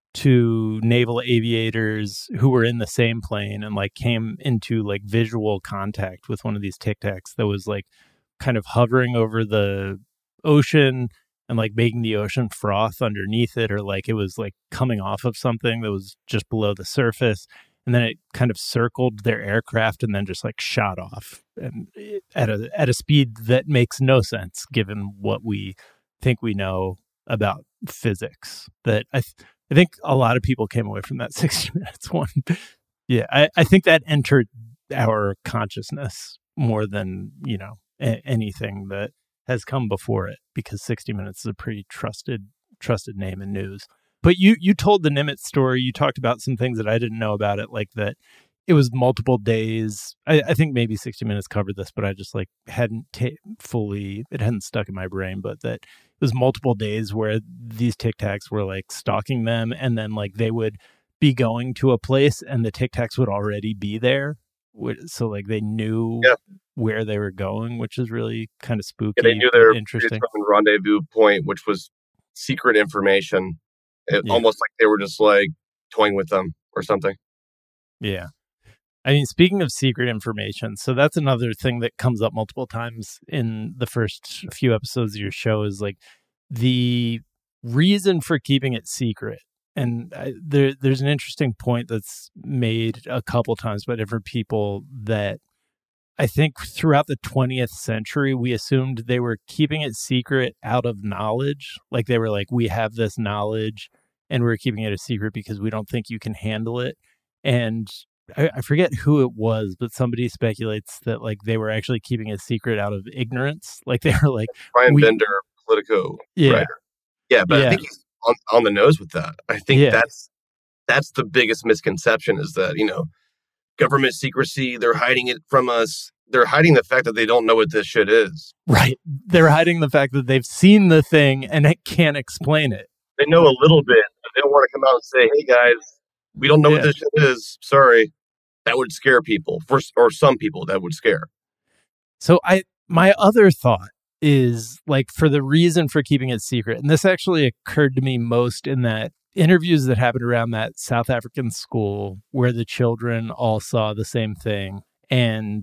two naval aviators who were in the same plane and like came into like visual contact with one of these Tic Tacs that was like kind of hovering over the ocean and like making the ocean froth underneath it, or like it was like coming off of something that was just below the surface. And then it kind of circled their aircraft and then just like shot off and at a at a speed that makes no sense given what we think we know about physics. That I th- I think a lot of people came away from that sixty minutes one. yeah, I, I think that entered our consciousness more than, you know, a- anything that has come before it, because sixty minutes is a pretty trusted trusted name in news. But you you told the Nimitz story. You talked about some things that I didn't know about it, like that it was multiple days. I, I think maybe sixty minutes covered this, but I just like hadn't ta- fully, it hadn't stuck in my brain, but that it was multiple days where these Tic Tacs were like stalking them, and then like they would be going to a place and the Tic Tacs would already be there. So like they knew yeah. where they were going, which is really kind of spooky. Yeah, they knew their interesting rendezvous point, which was secret information. It, yeah. Almost like they were just like toying with them or something. Yeah. I mean, speaking of secret information, so that's another thing that comes up multiple times in the first few episodes of your show is like the reason for keeping it secret. And I, there, there's an interesting point that's made a couple times by different people that I think throughout the twentieth century, we assumed they were keeping it secret out of knowledge. Like they were like, we have this knowledge and we're keeping it a secret because we don't think you can handle it. And I, I forget who it was, but somebody speculates that like they were actually keeping it secret out of ignorance. Like they were like, Brian we, Bender, Politico yeah. writer. Yeah, but yeah. I think he's on, on the nose with that. I think yeah. that's that's the biggest misconception is that, you know, government secrecy, they're hiding it from us. They're hiding the fact that they don't know what this shit is. Right. They're hiding the fact that they've seen the thing and it can't explain it. They know a little bit, but they don't want to come out and say, hey, guys, we don't know yeah. what this shit is. Sorry. That would scare people, for, or some people that would scare. So I, my other thought is like for the reason for keeping it secret, and this actually occurred to me most in that interviews that happened around that South African school where the children all saw the same thing. And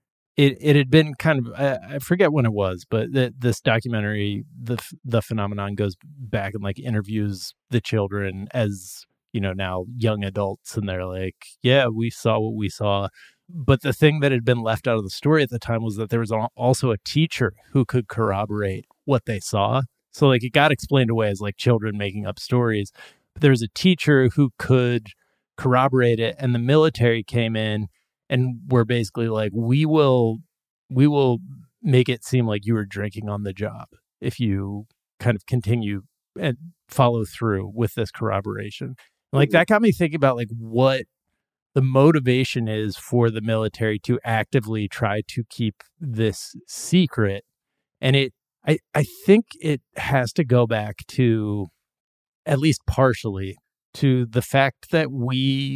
it it had been kind of, I, I forget when it was, but the, this documentary, the the phenomenon goes back and like interviews the children as, you know, now young adults. And they're like, yeah, we saw what we saw. But the thing that had been left out of the story at the time was that there was also a teacher who could corroborate what they saw. So like it got explained away as like children making up stories. But there was a teacher who could corroborate it. And the military came in and were basically like, we will, we will make it seem like you were drinking on the job if you kind of continue and follow through with this corroboration. And like that got me thinking about like what the motivation is for the military to actively try to keep this secret. And it, I, I think it has to go back to, at least partially, to the fact that we,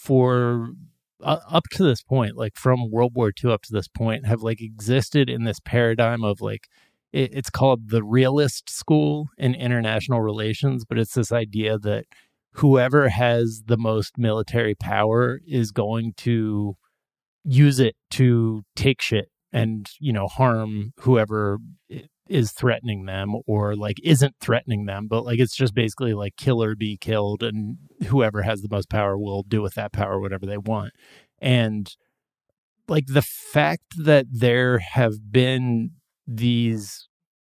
for uh, up to this point, like from World War Two up to this point, have like existed in this paradigm of like, it, it's called the realist school in international relations, but it's this idea that whoever has the most military power is going to use it to take shit and, you know, harm whoever is threatening them or like isn't threatening them. But like, it's just basically like kill or be killed, and whoever has the most power will do with that power whatever they want. And like the fact that there have been these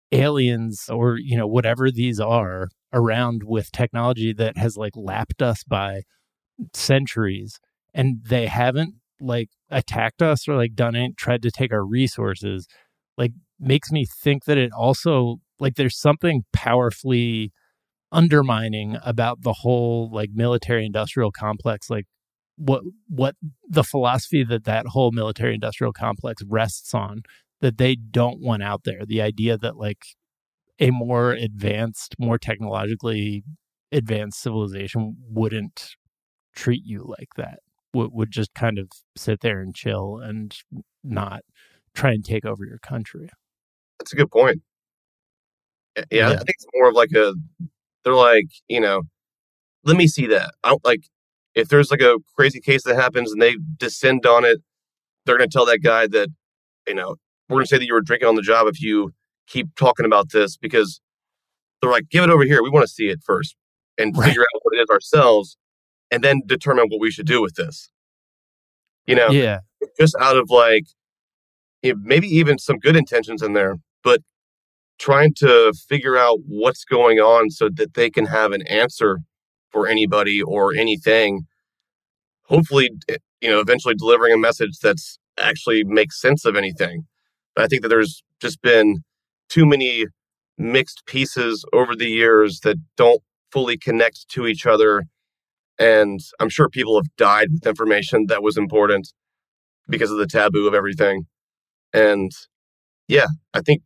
aliens or, you know, whatever these are around with technology that has like lapped us by centuries, and they haven't like attacked us or like done it, tried to take our resources, like makes me think that it also like there's something powerfully undermining about the whole like military industrial complex, like what what the philosophy that that whole military industrial complex rests on, that they don't want out there. The idea that like a more advanced, more technologically advanced civilization wouldn't treat you like that, would, would just kind of sit there and chill and not try and take over your country. That's a good point. Yeah, yeah. I think it's more of like a, they're like, you know, let me see that. I don't like, if there's like a crazy case that happens and they descend on it, they're going to tell that guy that, you know, we're going to say that you were drinking on the job if you keep talking about this, because they're like, give it over here. We want to see it first and right. figure out what it is ourselves and then determine what we should do with this. You know, yeah, just out of like, you know, maybe even some good intentions in there, but trying to figure out what's going on so that they can have an answer for anybody or anything. Hopefully, you know, eventually delivering a message that's actually makes sense of anything. But I think that there's just been too many mixed pieces over the years that don't fully connect to each other. And I'm sure people have died with information that was important because of the taboo of everything. And yeah, I think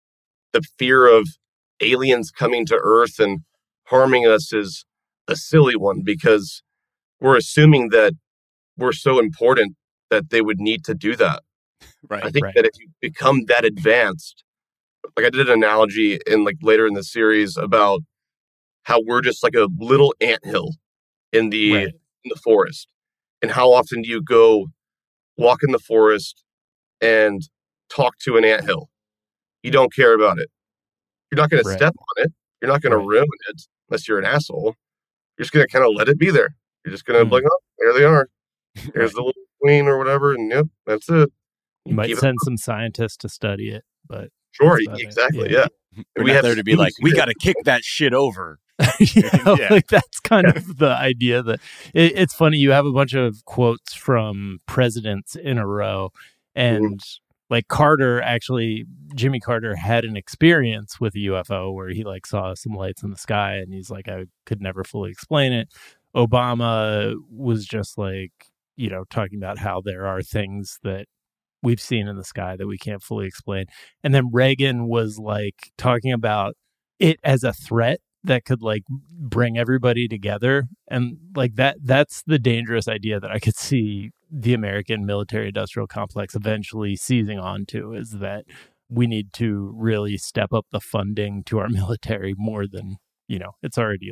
the fear of aliens coming to Earth and harming us is a silly one, because we're assuming that we're so important that they would need to do that. Right. I think right. that if you become that advanced, like I did an analogy in like later in the series about how we're just like a little anthill in the right. in the forest. And how often do you go walk in the forest and talk to an anthill? You don't care about it. You're not going Right. to step on it. You're not going Right. to ruin it unless you're an asshole. You're just going to kind of let it be there. You're just going to Mm. be like, oh, there they are. Here's Right. the little queen or whatever. And yep, that's it. You might keep it- send some scientists to study it, but Sure, that's about it. exactly. Yeah. Yeah. We're We not have there to be like, we students- got to kick that shit over. yeah, Yeah. like that's kind of the idea that it, it's funny. You have a bunch of quotes from presidents in a row, and like Carter, actually, Jimmy Carter had an experience with a U F O where he like saw some lights in the sky, and he's like, I could never fully explain it. Obama was just like, you know, talking about how there are things that we've seen in the sky that we can't fully explain. And then Reagan was like talking about it as a threat that could like bring everybody together. And like that, that's the dangerous idea that I could see the American military industrial complex eventually seizing onto, is that we need to really step up the funding to our military more than, you know, it's already like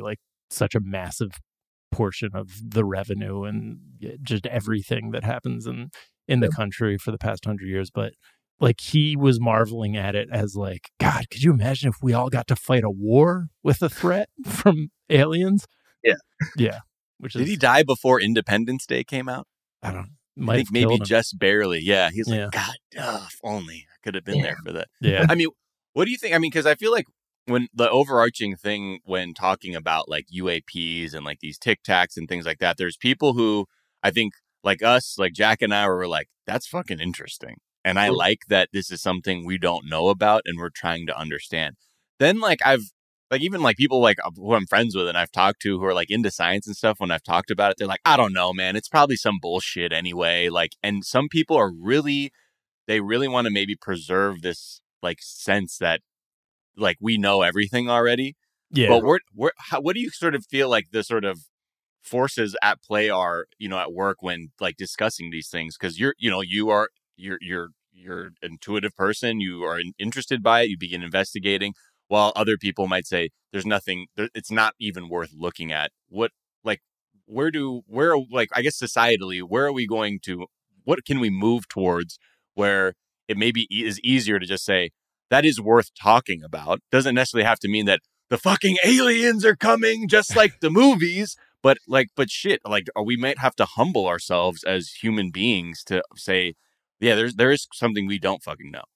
such a massive portion of the revenue and just everything that happens in, in the country for the past hundred years. But like he was marveling at it as like, God, could you imagine if we all got to fight a war with a threat from aliens? Yeah. Yeah. Which Did is, he die before Independence Day came out? I don't I might think have maybe killed him. just barely. Yeah. He's like, Yeah. God, uh, if only I could have been Yeah. there for that. Yeah. I mean, what do you think? I mean, because I feel like when the overarching thing when talking about like U A Ps and like these Tic Tacs and things like that, there's people who I think like us, like Jack and I were like, that's fucking interesting. And I like that this is something we don't know about and we're trying to understand. Then like I've like even like people like who I'm friends with and I've talked to who are like into science and stuff, when I've talked about it, they're like, I don't know, man, it's probably some bullshit anyway. Like, and some people are really, they really want to maybe preserve this like sense that like we know everything already. Yeah. But we're, we're, how, what do you sort of feel like the sort of forces at play are, you know, at work when like discussing these things? Because you're, you know, you are, you're, you're, you're an intuitive person. You are interested by it. You begin investigating, while other people might say there's nothing, there, it's not even worth looking at. What, like, where do, where, like, I guess societally, where are we going to, what can we move towards where it maybe is easier to just say that is worth talking about? Doesn't necessarily have to mean that the fucking aliens are coming just like the movies, but like, but shit, like, we might have to humble ourselves as human beings to say, yeah, there's there is something we don't fucking know.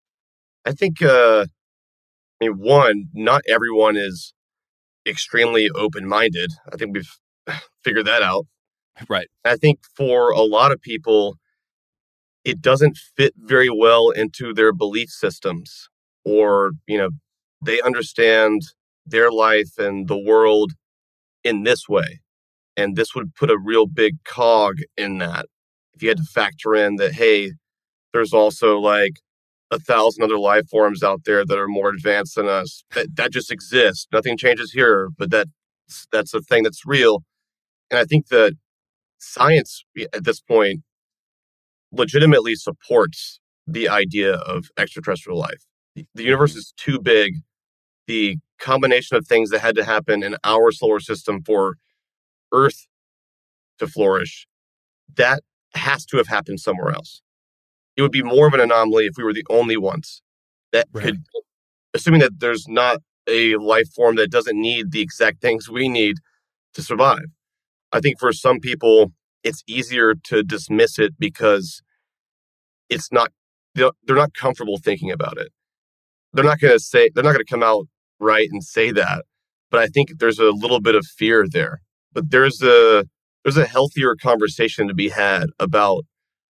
I think, uh, I mean, one, not everyone is extremely open-minded. I think we've figured that out. Right. I think for a lot of people, it doesn't fit very well into their belief systems, or, you know, they understand their life and the world in this way. And this would put a real big cog in that. If you had to factor in that, hey, there's also like a thousand other life forms out there that are more advanced than us. That that just exists. Nothing changes here, but that that's a thing that's real. And I think that science at this point legitimately supports the idea of extraterrestrial life. The, the universe is too big. The combination of things that had to happen in our solar system for Earth to flourish, that has to have happened somewhere else. It would be more of an anomaly if we were the only ones that right. could, assuming that there's not a life form that doesn't need the exact things we need to survive. I think for some people, it's easier to dismiss it because it's not, they're not comfortable thinking about it. They're not going to say, they're not going to come out right and say that. But I think there's a little bit of fear there. But there's a, there's a healthier conversation to be had about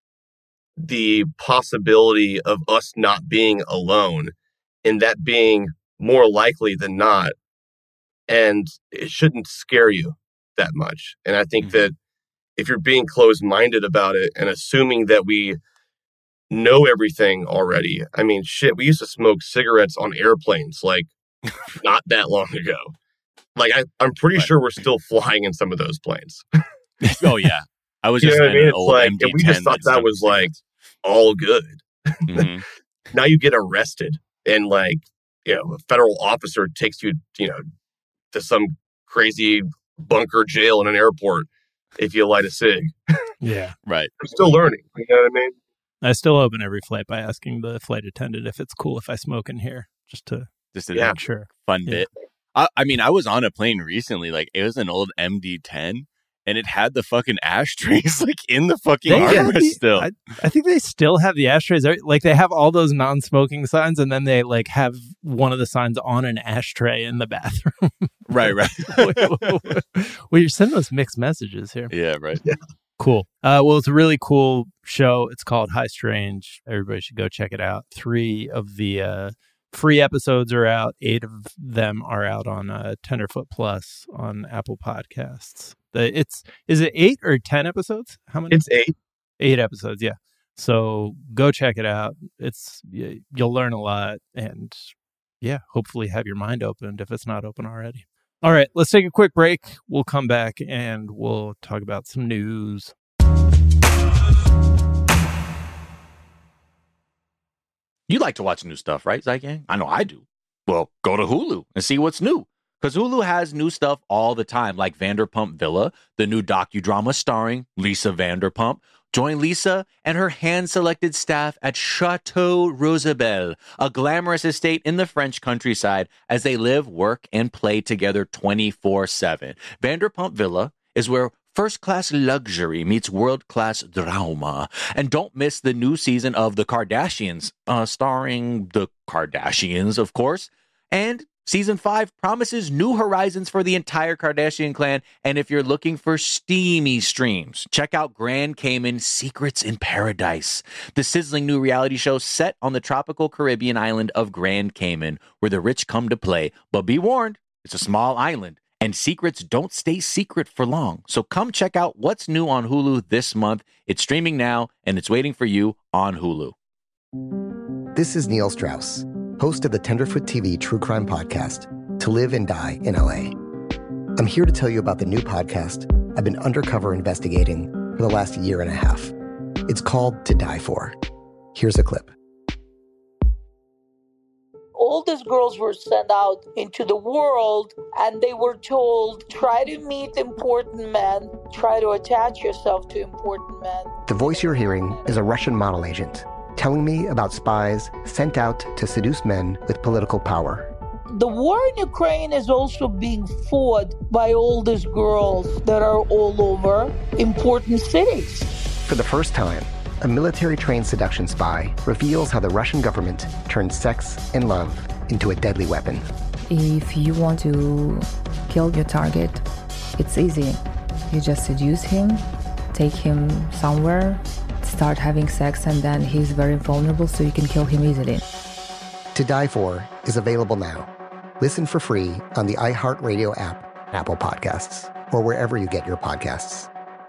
the possibility of us not being alone, and that being more likely than not. And it shouldn't scare you that much. And I think mm-hmm. that if you're being closed-minded about it and assuming that we know everything already, I mean, shit, we used to smoke cigarettes on airplanes like not that long ago. Like, I, I'm pretty right. sure we're still flying in some of those planes. Oh, yeah. I was you just know what I mean? It's old like, M D ten we just thought that was like all good. Mm-hmm. Now you get arrested and like, you know, a federal officer takes you, you know, to some crazy bunker jail in an airport if you light a cig. Yeah. Right. I'm still learning. You know what I mean? I still open every flight by asking the flight attendant if it's cool if I smoke in here, just to just to yeah. make sure. Fun yeah. bit. I, I mean, I was on a plane recently. Like, it was an old M D ten, and it had the fucking ashtrays like in the fucking armrest the, still. I, I think they still have the ashtrays. Like, they have all those non-smoking signs, and then they like have one of the signs on an ashtray in the bathroom. Right, right. Well, you're sending us mixed messages here. Yeah, right. Yeah. Cool. Uh, well, it's a really cool show. It's called High Strange. Everybody should go check it out. Three of the uh, free episodes are out. Eight of them are out on uh, Tenderfoot Plus on Apple Podcasts. The, it's is it eight or ten episodes? How many? It's eight. Eight episodes. Yeah. So go check it out. It's you'll learn a lot, and yeah, hopefully have your mind opened if it's not open already. All right, let's take a quick break. We'll come back and we'll talk about some news. You like to watch new stuff, right, Zygang? I know I do. Well, go to Hulu and see what's new. Because Hulu has new stuff all the time, like Vanderpump Villa, the new docudrama starring Lisa Vanderpump. Join Lisa and her hand-selected staff at Chateau Rosabelle, a glamorous estate in the French countryside, as they live, work, and play together twenty-four seven. Vanderpump Villa is where first-class luxury meets world-class drama. And don't miss the new season of The Kardashians, uh, starring the Kardashians, of course. And Season five promises new horizons for the entire Kardashian clan. And if you're looking for steamy streams, check out Grand Cayman Secrets in Paradise, the sizzling new reality show set on the tropical Caribbean island of Grand Cayman, where the rich come to play. But be warned, it's a small island, and secrets don't stay secret for long. So come check out what's new on Hulu this month. It's streaming now, and it's waiting for you on Hulu. This is Neil Strauss, host of the Tenderfoot T V True Crime Podcast, To Live and Die in L A. I'm here to tell you about the new podcast I've been undercover investigating for the last year and a half. It's called To Die For. Here's a clip. All these girls were sent out into the world and they were told, try to meet important men, try to attach yourself to important men. The voice you're hearing is a Russian model agent telling me about spies sent out to seduce men with political power. The war in Ukraine is also being fought by all these girls that are all over important cities. For the first time, a military-trained seduction spy reveals how the Russian government turned sex and love into a deadly weapon. If you want to kill your target, it's easy. You just seduce him, take him somewhere, start having sex, and then he's very vulnerable, so you can kill him easily. To Die For is available now. Listen for free on the iHeartRadio app, Apple Podcasts, or wherever you get your podcasts.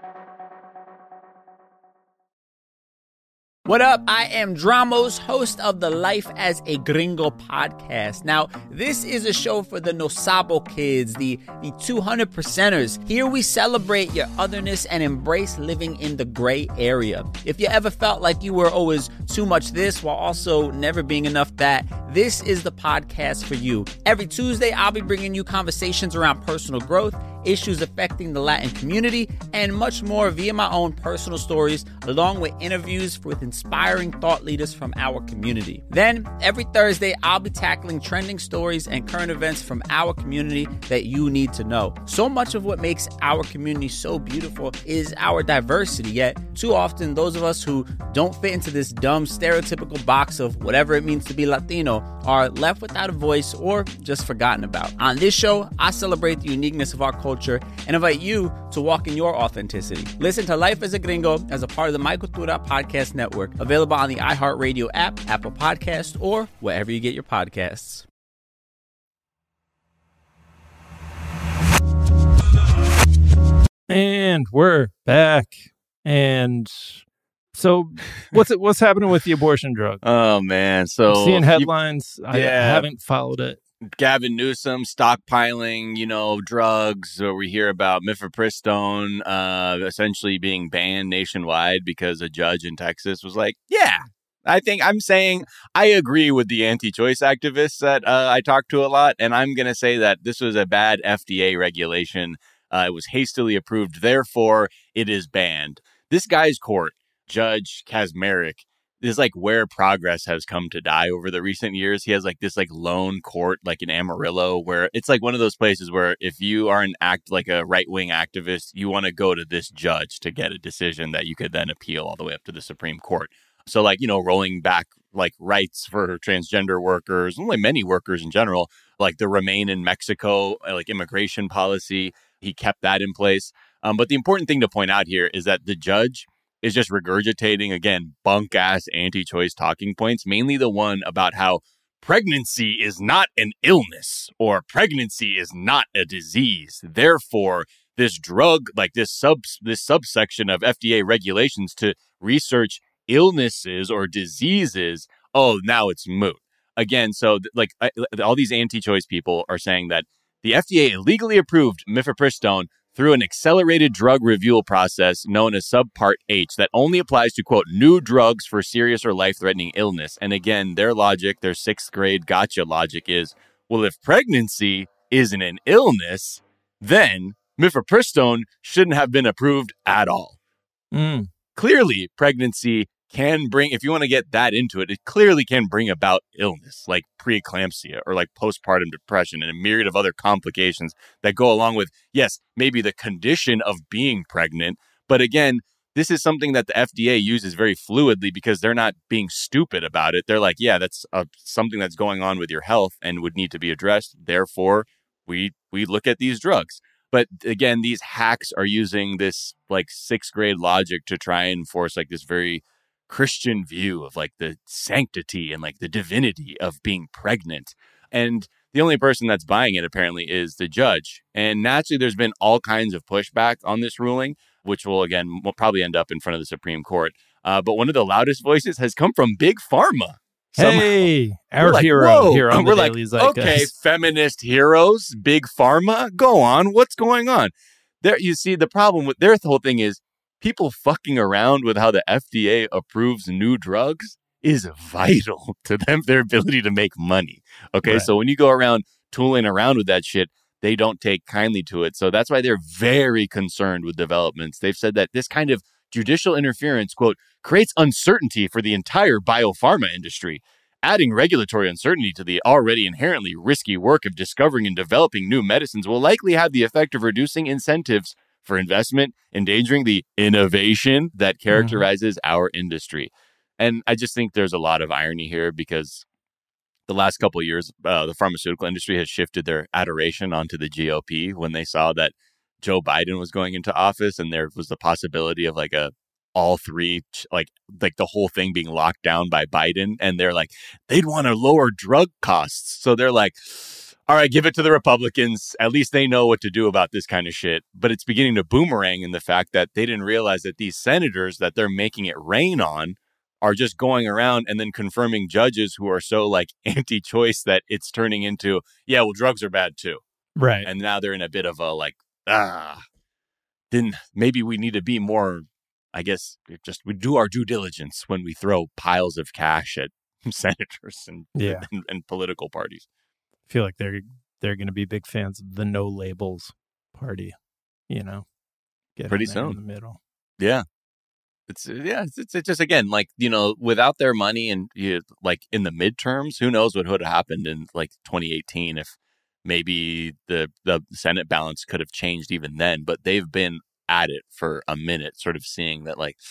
What up? I am Dramos, host of the Life as a Gringo podcast. Now, this is a show for the No Sabo kids, the, the two hundred percenters. Here we celebrate your otherness and embrace living in the gray area. If you ever felt like you were always too much this while also never being enough that, this is the podcast for you. Every Tuesday, I'll be bringing you conversations around personal growth, issues affecting the Latin community, and much more via my own personal stories, along with interviews with inspiring thought leaders from our community. Then, every Thursday, I'll be tackling trending stories and current events from our community that you need to know. So much of what makes our community so beautiful is our diversity, yet too often those of us who don't fit into this dumb stereotypical box of whatever it means to be Latino are left without a voice or just forgotten about. On this show, I celebrate the uniqueness of our culture and invite you to walk in your authenticity. Listen to Life as a Gringo as a part of the My Cultura Podcast Network, available on the iHeartRadio app, Apple Podcasts, or wherever you get your podcasts. And we're back. And so what's it, what's happening with the abortion drug? Oh, man. So I'm seeing headlines. You, I yeah. haven't followed it. Gavin Newsom stockpiling, you know, drugs. Or we hear about mifepristone uh, essentially being banned nationwide because a judge in Texas was like, yeah, I think I'm saying I agree with the anti-choice activists that uh, I talk to a lot. And I'm going to say that this was a bad F D A regulation. Uh, it was hastily approved. Therefore, it is banned. This guy's court, Judge Kaczmarek, is like where progress has come to die over the recent years. He has like this like lone court, like in Amarillo, where it's like one of those places where if you are an act like a right wing activist, you want to go to this judge to get a decision that you could then appeal all the way up to the Supreme Court. So like, you know, rolling back like rights for transgender workers, only many workers in general, like the Remain in Mexico, like immigration policy. He kept that in place. Um, but the important thing to point out here is that the judge is just regurgitating, again, bunk-ass anti-choice talking points, mainly the one about how pregnancy is not an illness or pregnancy is not a disease. Therefore, this drug, like this sub this subsection of F D A regulations to research illnesses or diseases, oh, now it's moot. Again, so like I, all these anti-choice people are saying that the F D A illegally approved mifepristone through an accelerated drug review process known as Subpart H that only applies to, quote, new drugs for serious or life-threatening illness. And again, their logic, their sixth grade gotcha logic is, well, if pregnancy isn't an illness, then mifepristone shouldn't have been approved at all. Mm. Clearly, pregnancy can bring, if you want to get that into it, it clearly can bring about illness like preeclampsia or like postpartum depression and a myriad of other complications that go along with, yes, maybe the condition of being pregnant. But again, this is something that the F D A uses very fluidly because they're not being stupid about it. They're like, yeah, that's uh, something that's going on with your health and would need to be addressed. Therefore, we we look at these drugs. But again, these hacks are using this like sixth grade logic to try and enforce like this very Christian view of like the sanctity and like the divinity of being pregnant. And the only person that's buying it apparently is the judge. And naturally, there's been all kinds of pushback on this ruling, which will, again, will probably end up in front of the Supreme Court. Uh, but one of the loudest voices has come from Big Pharma. Somehow. Hey, our We're like, hero whoa. here on We're the like, Daily Zeitgeist. okay, feminist heroes, Big Pharma, go on. What's going on? There, you see, the problem with their whole thing is people fucking around with how the F D A approves new drugs is vital to them, their ability to make money. Okay, Right. so when you go around tooling around with that shit, they don't take kindly to it. So that's why they're very concerned with developments. They've said that this kind of judicial interference, quote, creates uncertainty for the entire biopharma industry. Adding regulatory uncertainty to the already inherently risky work of discovering and developing new medicines will likely have the effect of reducing incentives for investment, endangering the innovation that characterizes mm-hmm. our industry. And I just think there's a lot of irony here because the last couple of years, uh, the pharmaceutical industry has shifted their adoration onto the G O P when they saw that Joe Biden was going into office and there was the possibility of like a all three, like like the whole thing being locked down by Biden. And they're like, they'd want to lower drug costs. So they're like, all right, give it to the Republicans. At least they know what to do about this kind of shit. But it's beginning to boomerang in the fact that they didn't realize that these senators that they're making it rain on are just going around and then confirming judges who are so like anti-choice that it's turning into, yeah, well, drugs are bad too. Right. And now they're in a bit of a like, ah, then maybe we need to be more, I guess, just we do our due diligence when we throw piles of cash at senators and, yeah. and, and political parties. I feel like they're they're going to be big fans of the no labels party, you know, get pretty in there soon in the middle. Yeah. It's yeah, it's, it's, it's just, again, like, you know, without their money and you know, like in the midterms, who knows what would have happened in like twenty eighteen if maybe the, the Senate balance could have changed even then. But they've been at it for a minute, sort of seeing that like,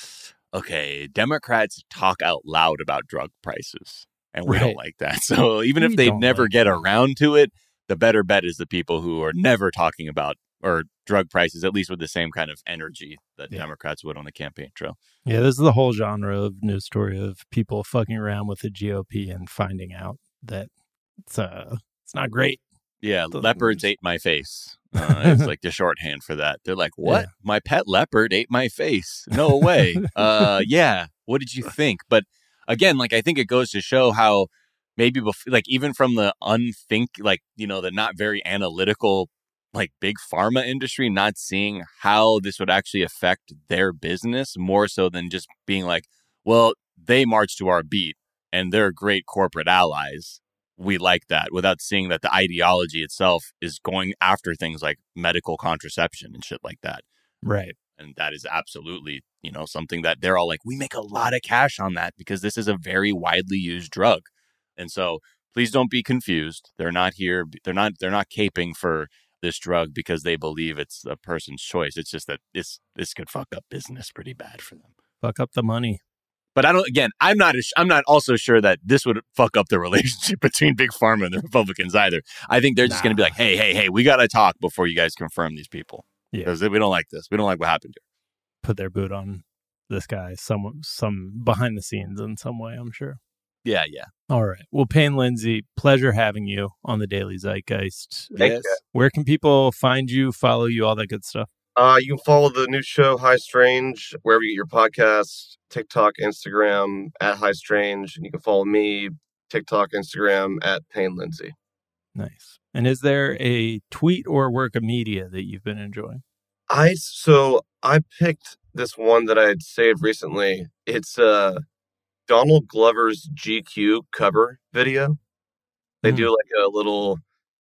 OK, Democrats talk out loud about drug prices and we right. don't like that. So even we if they never like get that. around to it, the better bet is the people who are never talking about or drug prices, at least with the same kind of energy that yeah. Democrats would on the campaign trail. Yeah, this is the whole genre of news story of people fucking around with the G O P and finding out that it's uh it's not great. Yeah, leopards ate my face. Uh, it's like the shorthand for that. They're like, what? Yeah. My pet leopard ate my face. No way. uh, yeah. What did you think? But again, like, I think it goes to show how maybe before, like even from the unthink, like, you know, the not very analytical like big pharma industry, not seeing how this would actually affect their business more so than just being like, well, they march to our beat and they're great corporate allies. We like that, without seeing that the ideology itself is going after things like medical contraception and shit like that. Right. And that is absolutely, you know, something that they're all like, we make a lot of cash on that because this is a very widely used drug. And so please don't be confused. They're not here. They're not, they're not caping for this drug because they believe it's a person's choice. It's just that this this could fuck up business pretty bad for them. Fuck up the money. But I don't. Again, I'm not. I'm not also sure that this would fuck up the relationship between Big Pharma and the Republicans either. I think they're just nah. going to be like, hey, hey, hey, we got to talk before you guys confirm these people. Yeah, because we don't like this. We don't like what happened here. Put their boot on this guy. Some some behind the scenes in some way, I'm sure. Yeah, yeah. All right. Well, Payne Lindsay, pleasure having you on the Daily Zeitgeist. Thank yes. you. Where can people find you, follow you, all that good stuff? Uh, you can follow the new show, High Strange, wherever you get your podcasts, TikTok, Instagram, at High Strange. And you can follow me, TikTok, Instagram, at Payne Lindsay. Nice. And is there a tweet or work of media that you've been enjoying? I So I picked this one that I had saved recently. It's uh, Donald Glover's G Q cover video. They mm. do like a little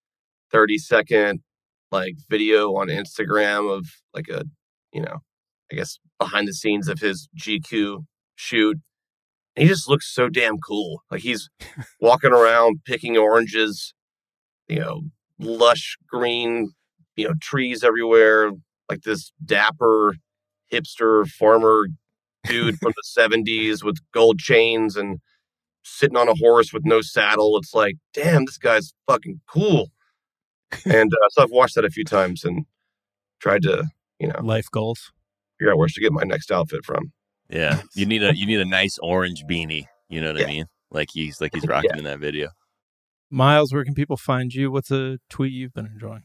thirty second like video on Instagram of like a, you know, I guess behind the scenes of his G Q shoot. And he just looks so damn cool. Like he's walking around picking oranges, you know, lush green, you know, trees everywhere, like this dapper hipster farmer dude from the seventies with gold chains and sitting on a horse with no saddle. It's like, damn, this guy's fucking cool. And uh, so I've watched that a few times and tried to, you know, life goals, figure out where to get my next outfit from. Yeah, you need a you need a nice orange beanie. You know what Yeah. I mean? Like he's like he's rocking in that video. Miles, where can people find you? What's a tweet you've been enjoying?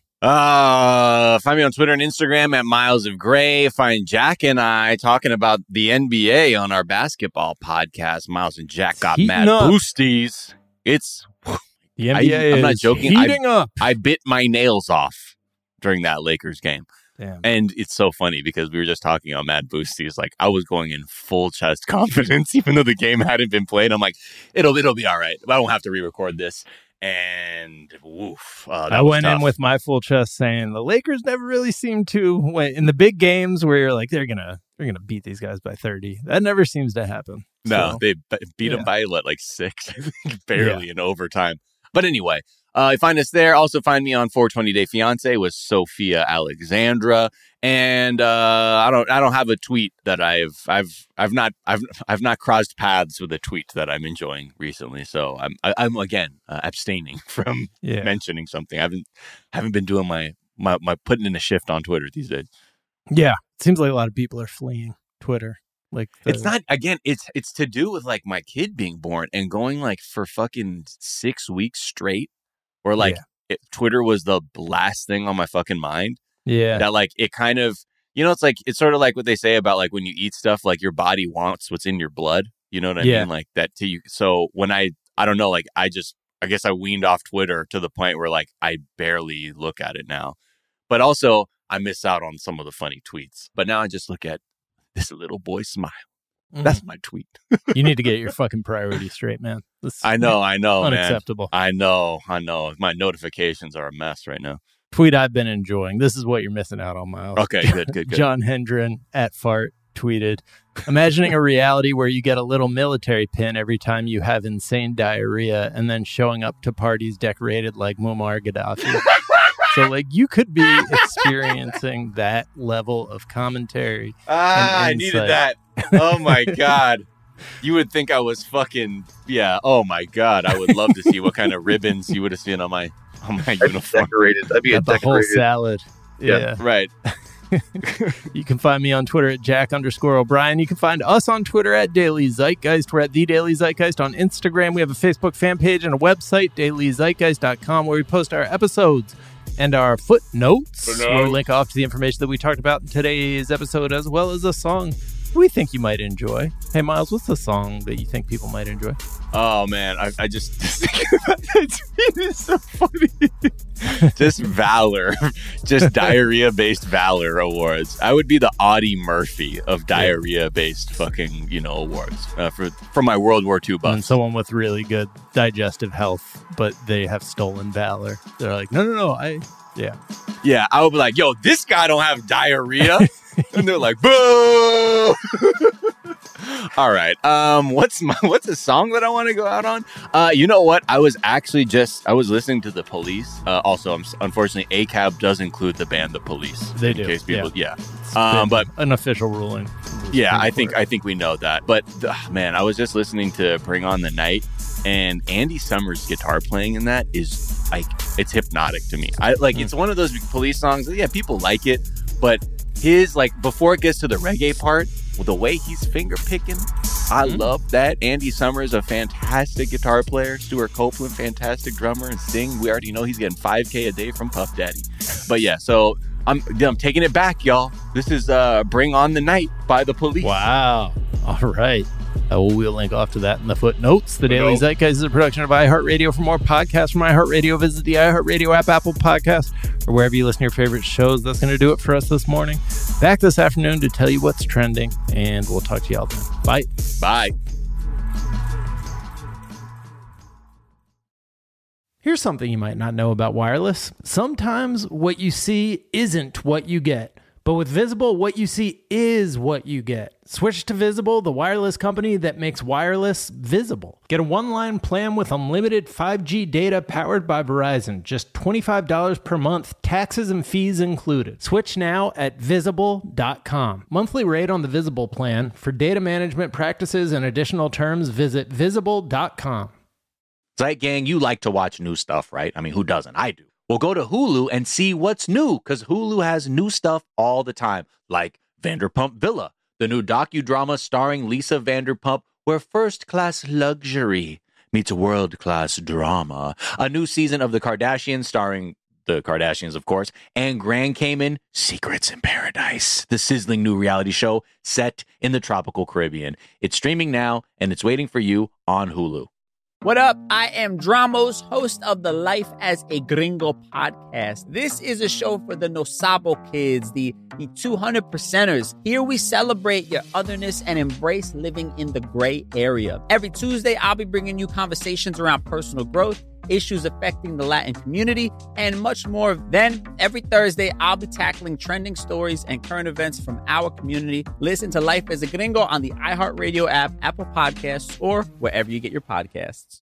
Uh, find me on Twitter and Instagram at Miles of Gray. Find Jack and I talking about the N B A on our basketball podcast. Miles and Jack got Heating mad up. boosties. It's The N B A I, I'm not is joking. heating I, up. I bit my nails off during that Lakers game. Damn. And it's so funny because we were just talking on Mad Boosties. Like I was going in full chest confidence, even though the game hadn't been played. I'm like, it'll it'll be all right. I don't have to re-record this. And woof, uh, that I was went tough. in with my full chest saying the Lakers never really seem to when, in the big games where you're like they're gonna they're gonna beat these guys by thirty. That never seems to happen. No, So, they b- beat yeah. them by what, like six, I think, barely in overtime. But anyway, uh, you find us there. Also find me on four twenty Day Fiance with Sophia Alexandra. And uh, I don't, I don't have a tweet that I've, I've, I've not, I've, I've not crossed paths with a tweet that I'm enjoying recently. So I'm, I, I'm again uh, abstaining from Yeah. mentioning something. I haven't, haven't been doing my, my, my putting in a shift on Twitter these days. yeah, it seems like a lot of people are fleeing Twitter. Like the- It's not, again, it's it's to do with like my kid being born and going like for fucking six weeks straight, or like Yeah. it, Twitter was the last thing on my fucking mind. Yeah. That like it kind of, you know, it's like, it's sort of like what they say about like when you eat stuff, like your body wants what's in your blood. You know what I Yeah. mean? Like that to you. So when I, I don't know, like I just, I guess I weaned off Twitter to the point where like I barely look at it now. But also I miss out on some of the funny tweets. But now I just look at this little boy smile. That's my tweet. You need to get your fucking priorities straight, man. This I know, I know, unacceptable. man. I know, I know. My notifications are a mess right now. Tweet I've been enjoying. This is what you're missing out on, Miles. Okay, good, good, good. John Hendren at Fart tweeted, imagining a reality where you get a little military pin every time you have insane diarrhea and then showing up to parties decorated like Muammar Gaddafi. So, like, you could be experiencing that level of commentary. Ah, I and needed insight. that. Oh my God. You would think I was fucking, yeah. Oh my God. I would love to see what kind of ribbons you would have seen on my, on my uniform. Decorated. That'd be a Got the whole decorated. salad. Yeah. Yeah. Right. You can find me on Twitter at Jack underscore O'Brien. You can find us on Twitter at Daily Zeitgeist. We're at The Daily Zeitgeist on Instagram. We have a Facebook fan page and a website, daily zeitgeist dot com, where we post our episodes and our footnotes, Footnote. where we link off to the information that we talked about in today's episode, as well as a song we think you might enjoy. Hey, Miles, what's the song that you think people might enjoy? Oh man, I, I just, just thinking about that tweet is so funny. Just Valor, just diarrhea-based Valor awards. I would be the Audie Murphy of diarrhea-based fucking, you know, awards uh, for for my World War Two And buffs. someone with really good digestive health, but they have stolen valor. They're like, no, no, no, I, yeah. Yeah, I would be like, yo, this guy don't have diarrhea. And they're like, boo! All right. Um, what's my what's a song that I want to go out on? Uh, you know what? I was actually just I was listening to The Police. Uh, also, I'm, s- unfortunately, A C A B does include the band The Police. They in do, Case people, yeah. It's Um, been but an official ruling. yeah, I think I think we know that. But uh, man, I was just listening to Bring On the Night, and Andy Summers' guitar playing in that is like it's hypnotic to me. I like it's one of those Police songs. Yeah, people like it, but his like before it gets to the reggae part, the way he's finger picking, I love that. Andy Summers, a fantastic guitar player. Stuart Copeland, fantastic drummer and sing. We already know he's getting five K a day from Puff Daddy. But yeah, so I'm I'm taking it back, y'all. This is uh, Bring On the Night by The Police. Wow. All right. Uh, well, we'll link off to that in the footnotes. The Daily Zeitgeist is a production of iHeartRadio. For more podcasts from iHeartRadio, visit the iHeartRadio app, Apple Podcast, or wherever you listen to your favorite shows. That's going to do it for us this morning. Back this afternoon to tell you what's trending, and we'll talk to y'all then. Bye. Bye. Here's something you might not know about wireless. Sometimes what you see isn't what you get. But with Visible, what you see is what you get. Switch to Visible, the wireless company that makes wireless visible. Get a one-line plan with unlimited five G data powered by Verizon. Just twenty-five dollars per month, taxes and fees included. Switch now at visible dot com. Monthly rate on the Visible plan. For data management practices and additional terms, visit visible dot com. Zeit Gang, you like to watch new stuff, right? I mean, who doesn't? I do. Well, go to Hulu and see what's new, because Hulu has new stuff all the time, like Vanderpump Villa, the new docudrama starring Lisa Vanderpump, where first-class luxury meets world-class drama. A new season of The Kardashians starring the Kardashians, of course, and Grand Cayman, Secrets in Paradise, the sizzling new reality show set in the tropical Caribbean. It's streaming now, and it's waiting for you on Hulu. What up? I am Dramos, host of the Life as a Gringo podcast. This is a show for the No Sabo kids, the, the two hundred percenters. Here we celebrate your otherness and embrace living in the gray area. Every Tuesday, I'll be bringing you conversations around personal growth, issues affecting the Latin community, and much more. Then, every Thursday, I'll be tackling trending stories and current events from our community. Listen to Life as a Gringo on the iHeartRadio app, Apple Podcasts, or wherever you get your podcasts.